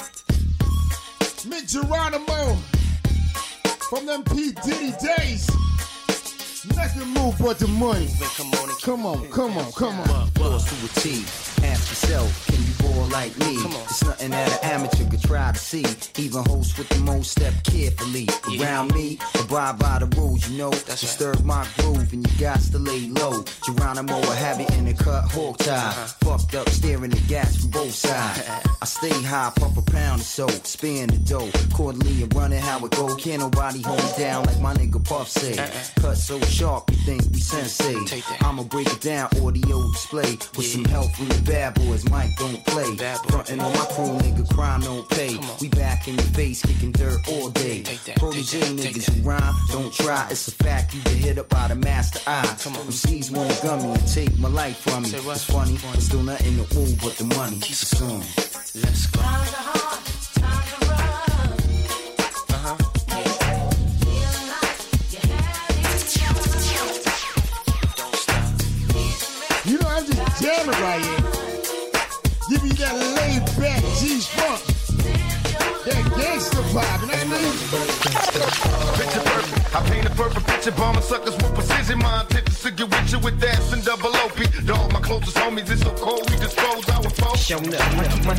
Mick Geronimo from them P. Diddy days. Nothing move but the money. Come on, come on, come on. Boss to a T. Ask yourself, can you ball like me? It's nothing that an amateur could try to see. Even host with the most step carefully. Around me, abide by the rules, you know. Disturb my groove and you got to lay low. Geronimo a habit in a cut hawk tie. Fucked up staring at gas from both sides. I stay high, pump a pound or so. Spin the dough, quarterly and running how it go. Can't nobody hold me down like my nigga Puff say. Cut so sharp, you think we sensei. I'ma break it down, audio display. With some help from the bad boys, Mike don't play. Frontin' on my crew, nigga, crime don't pay. We back in your face, kicking dirt all day. Protege niggas who rhyme, don't try. It's a fact, you get hit up by the master eye. M Cs wanna gun me and take my life from me. It's funny, but still nothing to ooh but the money. It's a song. Let's go. You know, I'm just jamming right here. Give you that laid back G-Funk. That gangsta vibe, you know what I mean? Picture perfect. I paint a perfect picture, bombing suckers with precision. My intentions to get with you with ass and double O P. Dog, my closest homies, it's so cold, we dispose our foes. Showing up.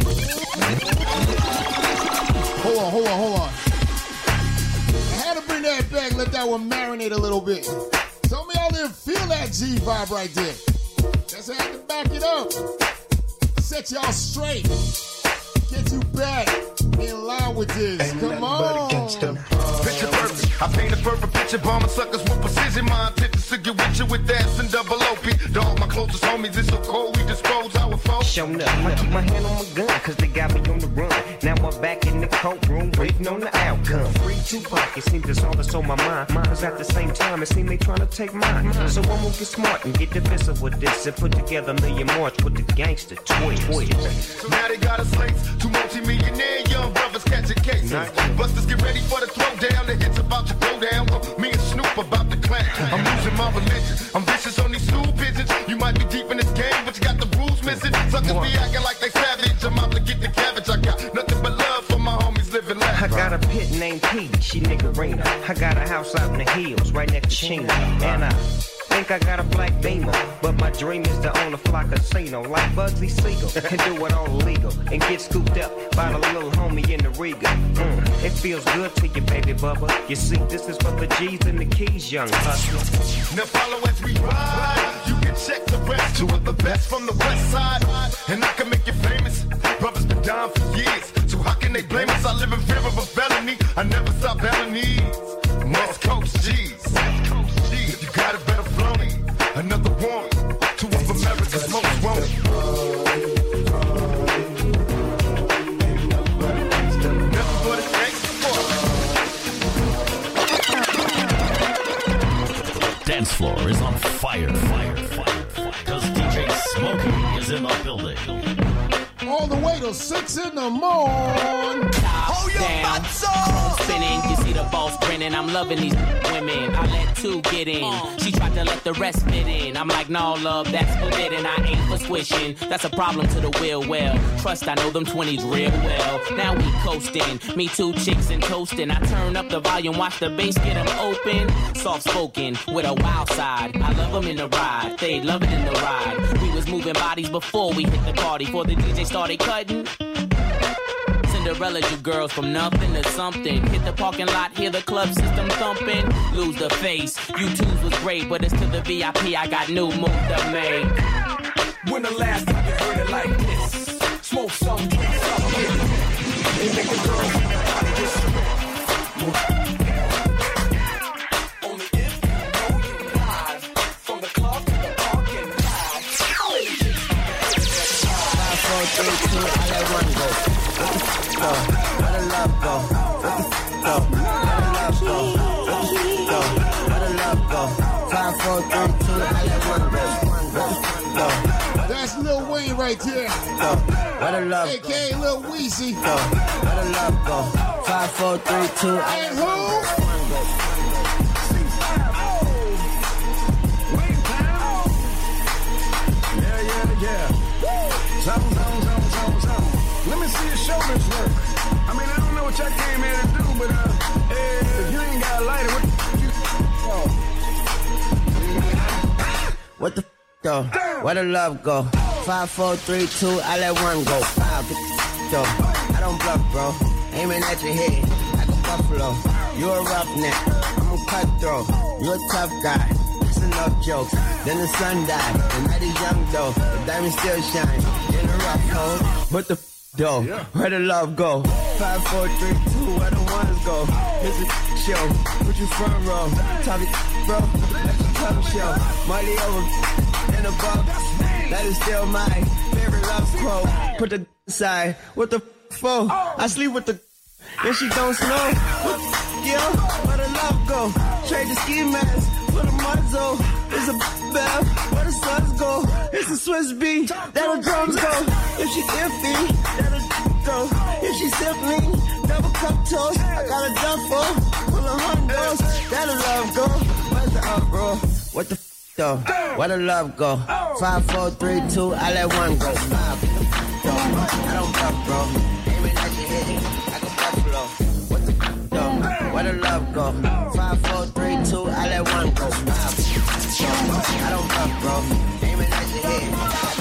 Hold on, hold on, hold on. I had to bring that back, let that one marinate a little bit. Some of y'all didn't feel that G vibe right there. That's how I had to back it up. Set y'all straight. Get you back in line with this. Ain't Come on. Picture perfect. I paint a perfect picture, bombing suckers with precision. My intentions to get with you with ass and double O P. Dog, my closest homies, it's so cold, we dispose our foes. Showing up, I keep my hand on my gun, cause they got me on the run. Now I'm back in the courtroom, waiting on the outcome. Free Tupac, it seems that's all that's on my mind. Cause at the same time, it seems they trying to take mine. So I'm gonna get smart and get defensive with this and put together a million march with the gangster twist. Now they got us slates, two multi-millionaire young brothers catching cases. Busters get ready for the throwdown, the hits about to go down. Me and Snoop about to clap. I'm losing my religion, I'm vicious on these stool pigeons. You might be deep in this game, but you got the rules missing. Suckers be acting like they savage, I'm out to get the cabbage. I got nothing but love for my homies living life. I got a pit named P, she niggerina. I got a house out in the hills, right next to Chino. And I think I got a black beamer, but my dream is to own a fly casino like Bugsy Siegel and do it all illegal and get scooped up by the little homie in the Riga. Mm, it feels good to you, baby bubba. You see, this is for the G's and the keys, young hustler. Now follow as we ride. You can check the rest. Two of the best from the west side, and I can make you famous. Brothers been down for years, so how can they blame us? I live in fear of a felony. I never stop belling these West Coast G's. West Coast. You got it, better flown it. Another one, two of America's most wanted. Dance floor is on fire, fire, fire, fire. Cause D J Smokey is in the building. All the way till six in the morning. Top down, chrome spinning. You see the balls grinning. I'm loving these women. I let two get in. She tried to let the rest fit in. I'm like, no, love, that's forbidden. I ain't for swishing. That's a problem to the will. Well, trust, I know them twenties real well. Now we coasting. Me two chicks and toasting. I turn up the volume, watch the bass get them open. Soft spoken with a wild side. I love them in the ride. They love it in the ride. We was moving bodies before we hit the party. Before the D J started cutting. Cinderella, you girls from nothing to something. Hit the parking lot, hear the club system thumping. Lose the face. You twos was great, but it's to the V I P. I got new move to make. When the last time you heard it like this? Smoke some, drink some, hit it. They make the girls in the body just strip. Only if you know you live. From the club to the parking lot. Five, four, three, two, I let one go. Go, let the love go. Let the go, let the love go. Let the go, let the love go. Five, four, three, two, I let one go. Go. That's Lil Wayne right there. Go, let the love go. A K A Lil Weezy. Go, let the love go. Five, four, three, two, I and who? Yeah, yeah, yeah. Zone, zone, zone, zone, zone. Let me see your shoulders work. I mean, I don't know what y'all came here to do, but uh, if you ain't got a lighter, what the f- you? Oh. What the f- go? Where the love go? Five, four, three, two, I let one go. Five, go. I don't bluff, bro. Aiming at your head like a buffalo. You a roughneck, I'm a cutthroat. You a tough guy. It's enough jokes. Then the sun died. The night is young though. The diamond still shine in a rough hole. What the f- Yo, yeah. Where the love go? Five, four, three, two, where the ones go? It's a show, put you front row. Top it, bro, that's a tough show. Money over and above, that is still my favorite love quote. Put the aside, what the f for? I sleep with the and she don't snow. What the f, yo, where the love go? Trade the ski mask for the muzzle. It's a bell, where the suns go? It's a Swiss beat, that'll drums go. If she iffy, that'll go. If she simply double cup toast, I got a duffel full of hundos. That'll love go. Where's the uproar? What the f though? Where the love go? Five, four, three, two, I let one go. Five, go. I don't bluff, bro. Aiming at your head like a buffalo. What the f though? Where the love go? Five, four, three, two, I let one go. Five, go. I don't bluff, bro. Aiming at your head.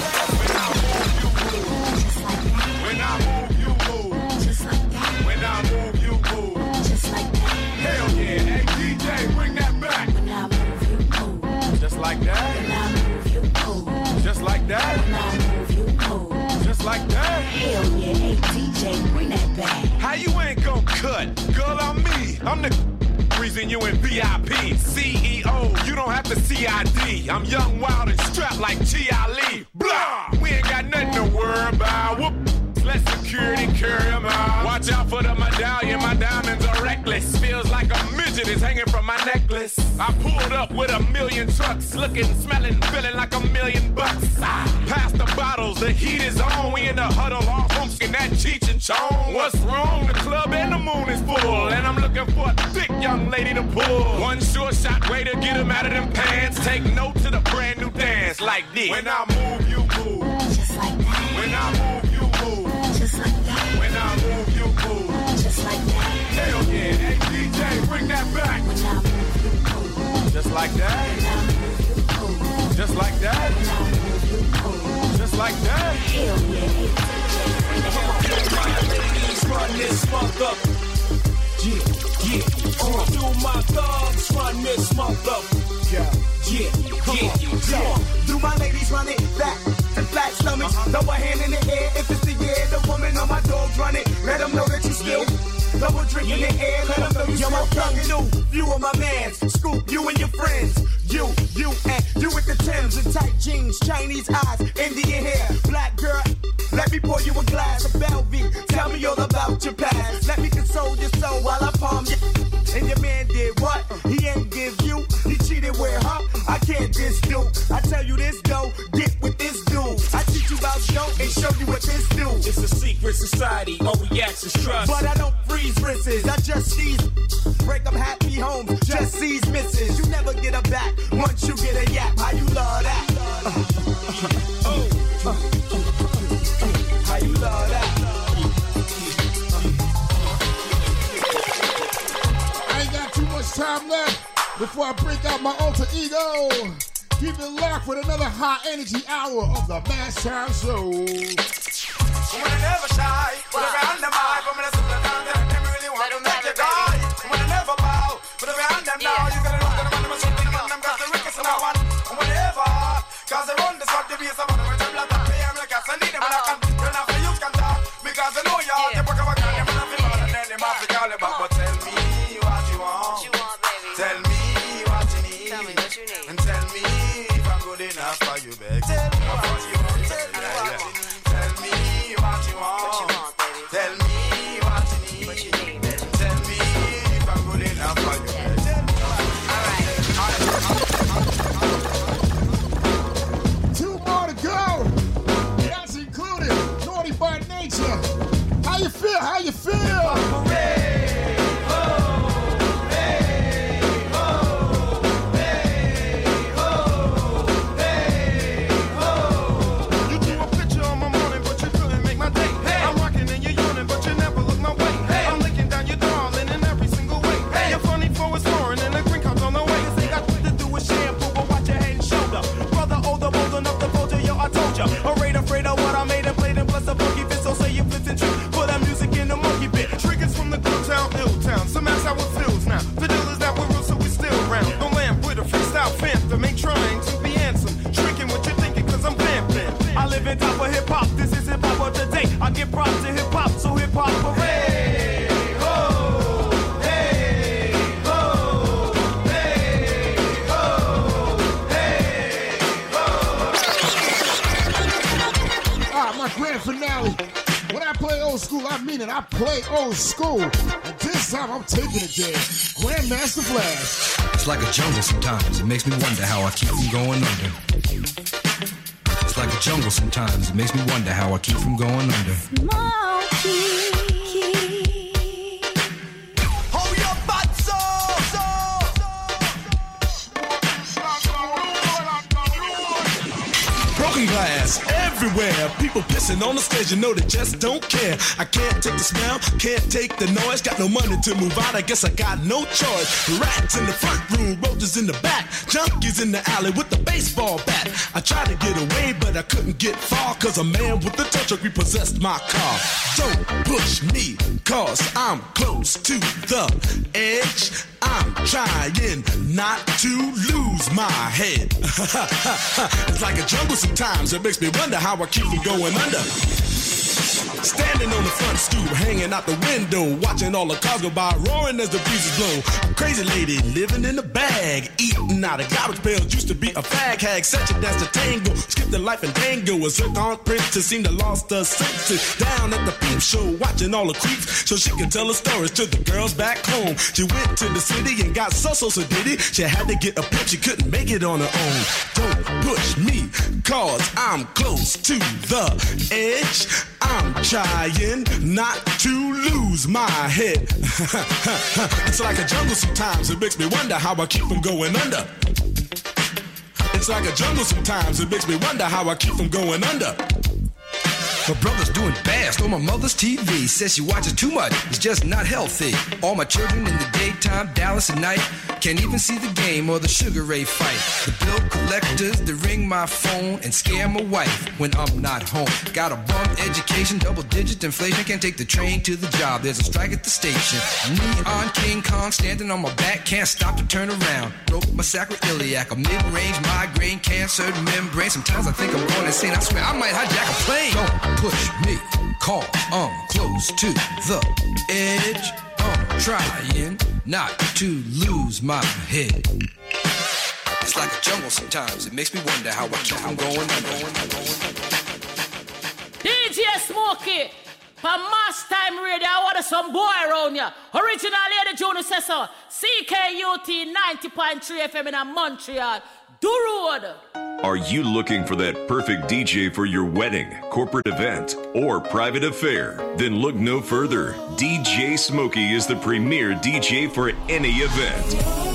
When I move, you move. Just like that. When I move, you move. Just like that. Hell yeah. Hey, D J, bring that back. When I move, you move. Just like that. When I move, you move. Just like that. When I move, you move. Just like that. Hell yeah. Hey, D J, bring that back. How you ain't gon' cut? Girl, I'm me. I'm the reason you in V I P. C E O, you don't have to C I D. I'm young, wild, and strapped like G I Blah! We ain't got nothing to worry about. Whoop! Let security carry them out. Watch out for the medallion, my diamonds are reckless. Feels like a midget is hanging from my necklace. I pulled up with a million trucks, looking, smelling, feeling like a million bucks. Ah, pass the bottles, the heat is on. We in the huddle, all funkin' that Cheech and Chong. What's wrong? The club and the moon is full, and I'm looking for a thick young lady to pull. One sure shot way to get them out of them pants. Take note to the brand new dance like this. When I move, you move. Just like that. When I move, you move. Just like that. When I move, you move. Just like that. Hell yeah. Hey, D J, bring that back. When I move, you move. Just like that. When I move, you move. Just like that. When I move, you move. Just like that. Hell yeah. Hey, D J, bring that back. My ladies run this mother. Yeah, yeah. All through my thugs run this mother. Yeah, yeah, yeah. Come on. Do my ladies run it back to flat stomachs? Throw a hand in the air if it's the year. The woman on my dogs run it. Let them know that you still double drink in the air, let them know you. Yo, I'm thugging you, you are my mans. Scoop, you and your friends. You, you, and you with the Timbs and tight jeans, Chinese eyes, Indian hair, black girl. Let me pour you a glass of Bellevue. Tell me all about your past. Let me console your soul while I palm you. And your man did what? He ain't give you. He cheated with her. I can't diss dude. I tell you this though, get with this dude. I teach you about dope and show you what this do. It's a secret society. All we ask is trust. But I don't freeze wrists. I just seize. Break up happy homes. Just seize misses. You never get her back once you get a yap. How you love that? Uh, oh. Uh, How you love that? I ain't got too much time left before I break out my alter ego. Keep it locked with another high energy hour of the Mass Time Show. When I never shy, but around the mic, I'm gonna sit down there. Never really want to let you die. When I never bow, but around them now, you gotta know that I'm on the machine, I'm on them, got the rickets and I want whatever. Cause I run this fuck the base, I'm on the rhythm, like that. I'm like, I need them, and I can turn off the you can talk. Because I know y'all, they fuck up a gun, I'm not feeling, and then they might be calling back. But tell me what you want. Tell me what you need. Tell me what you need. And tell me if I'm good enough for you, baby. Tell me what you want. Tell me what you want. Tell me what you want. Tell me what you need. What you need, baby. Tell me if I'm good enough for you, baby. Two more to go. That's included Naughty by Nature. How you feel? How you feel? Hey, oh, hey, oh, hey, oh, hey, oh. You drew a picture on my morning, but you couldn't make my day. Hey. I'm rocking and you're yawning, but you never look my way. Hey. I'm licking down your darling in every single way. Hey. You're funny for it's foreign and the green comes on the way. This ain't got to do with shampoo, but watch your head and shoulder. Brother, older, bold enough to fold you, yo, I told ya. Afraid, afraid of what I made and played and plus a funky fit, so say you flipped and tripped. Put that music in the monkey bit. Triggers from the good town, ill town. Some ask how it feels now. The deal is that we're real, so we still round. Don't land with a freestyle phantom. Ain't trying to be handsome. Tricking what you're thinking, cause I'm vamping. I live in top of hip hop. This is hip hop of today. I give props to hip hop, so hip hop parade. Ho, hey, ho, hey, ho, hey, ho. Ah, my grand finale. When I play old school, I mean it. I play old school. And this time I'm taking it there. Grandmaster Flash. It's like a jungle sometimes. It makes me wonder how I keep from going under. It's like a jungle sometimes. It makes me wonder how I keep from going under. Hold your butts Broken glass everywhere. People pissing on the stage, you know they just don't care. I can't take the smell, can't take the noise. Got no money to move out, I guess I got no choice. Rats in the front room, roaches in the back, junkies in the alley with the baseball bat. I tried to get away, but I couldn't get far, cause a man with a tow truck repossessed my car. Don't push me, cause I'm close to the edge. I'm trying not to lose my head. It's like a jungle sometimes. It makes me wonder how I keep from going under. Standing on the front stoop, hanging out the window, watching all the cars go by, roaring as the breezes blow. A crazy lady living in a bag, eating out of garbage pails, used to be a fag hag, such a dance to tango, skipped the life and dango. A zircon princess seemed to lost her senses. Down at the peep show, watching all the creeps, so she could tell her stories to the girls back home. She went to the city and got so so so did it. She had to get a pimp, she couldn't make it on her own. Don't push me, cause I'm close to the edge. I'm trying not to lose my head. It's like a jungle sometimes. It makes me wonder how I keep from going under. It's like a jungle sometimes. It makes me wonder how I keep from going under. My brother's doing fast on my mother's T V. Says she watches too much, it's just not healthy. All my children in the daytime, Dallas at night. Can't even see the game or the Sugar Ray fight. The bill collectors, they ring my phone and scare my wife when I'm not home. Got a bum education, double digit inflation. Can't take the train to the job, there's a strike at the station. Me on King Kong, standing on my back, can't stop to turn around. Broke my sacroiliac, a mid-range migraine, cancer membrane. Sometimes I think I'm going insane, I swear I might hijack a plane. Don't push me, call, I'm close to the edge. I'm trying not to lose my head. It's like a jungle sometimes. It makes me wonder how I keep on going and going and going. D J Smokey, for Mass Time Radio, I want some boy around ya. Original Lady June says so. C K U T ninety point three F M in Montreal. Do road. Are you looking for that perfect D J for your wedding, corporate event, or private affair? Then look no further. D J Smokey is the premier D J for any event.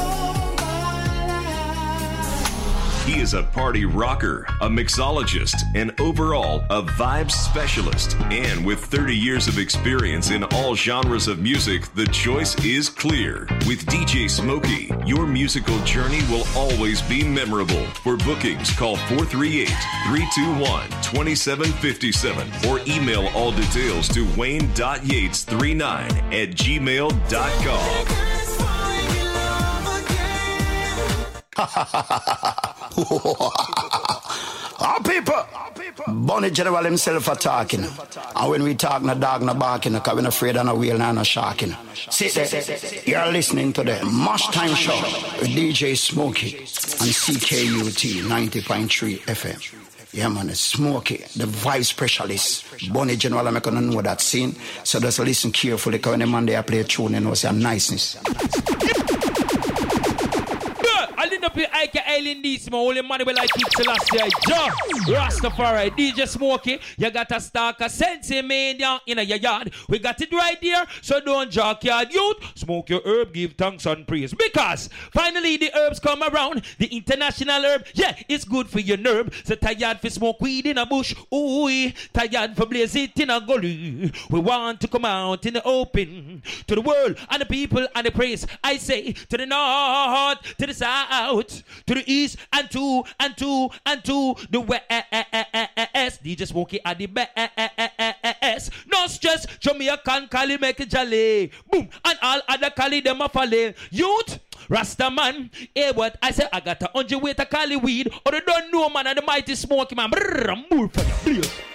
He is a party rocker, a mixologist, and overall a vibes specialist. And with thirty years of experience in all genres of music, the choice is clear. With D J Smokey, your musical journey will always be memorable. For bookings, call four three eight, three two one, two seven five seven or email all details to wayne dot yates three nine at gmail dot com. Our people, Bonnie General himself are talking. And when we talk, no dog, no barking, because we're not afraid of no wheel, no sharking. Sit there, you're listening to the Mash Time Show with D J Smokey and C K U T ninety point three F M. Yeah, man, it's Smokey, the vibe specialist. Bonnie General, I'm not going to know that scene. So just listen carefully, because when the man there play a tune, you know, it's a niceness. I didn't up here, I can alien this, my only money will I keep Celestia. John Rastafari, D J Smokey, you got a stock of Sensei Mania in your yard. We got it right there, so don't jock your youth. Smoke your herb, give thanks and praise. Because finally the herbs come around, the international herb, yeah, it's good for your nerve. So tired for smoke weed in a bush, ooh, tired for blaze it in a gully. We want to come out in the open to the world and the people and the praise. I say to the north, to the south, to the east, and to, and to, and to the west. D J Smokey at the best. No stress, Jamaican Cali make it jolly. Boom, and all other Cali them a follow. Youth, Rasta man, hey what I say, I got a hundred weight of Cali weed, or they don't know man, and the mighty Smokey man. Brrr, I'm more for you.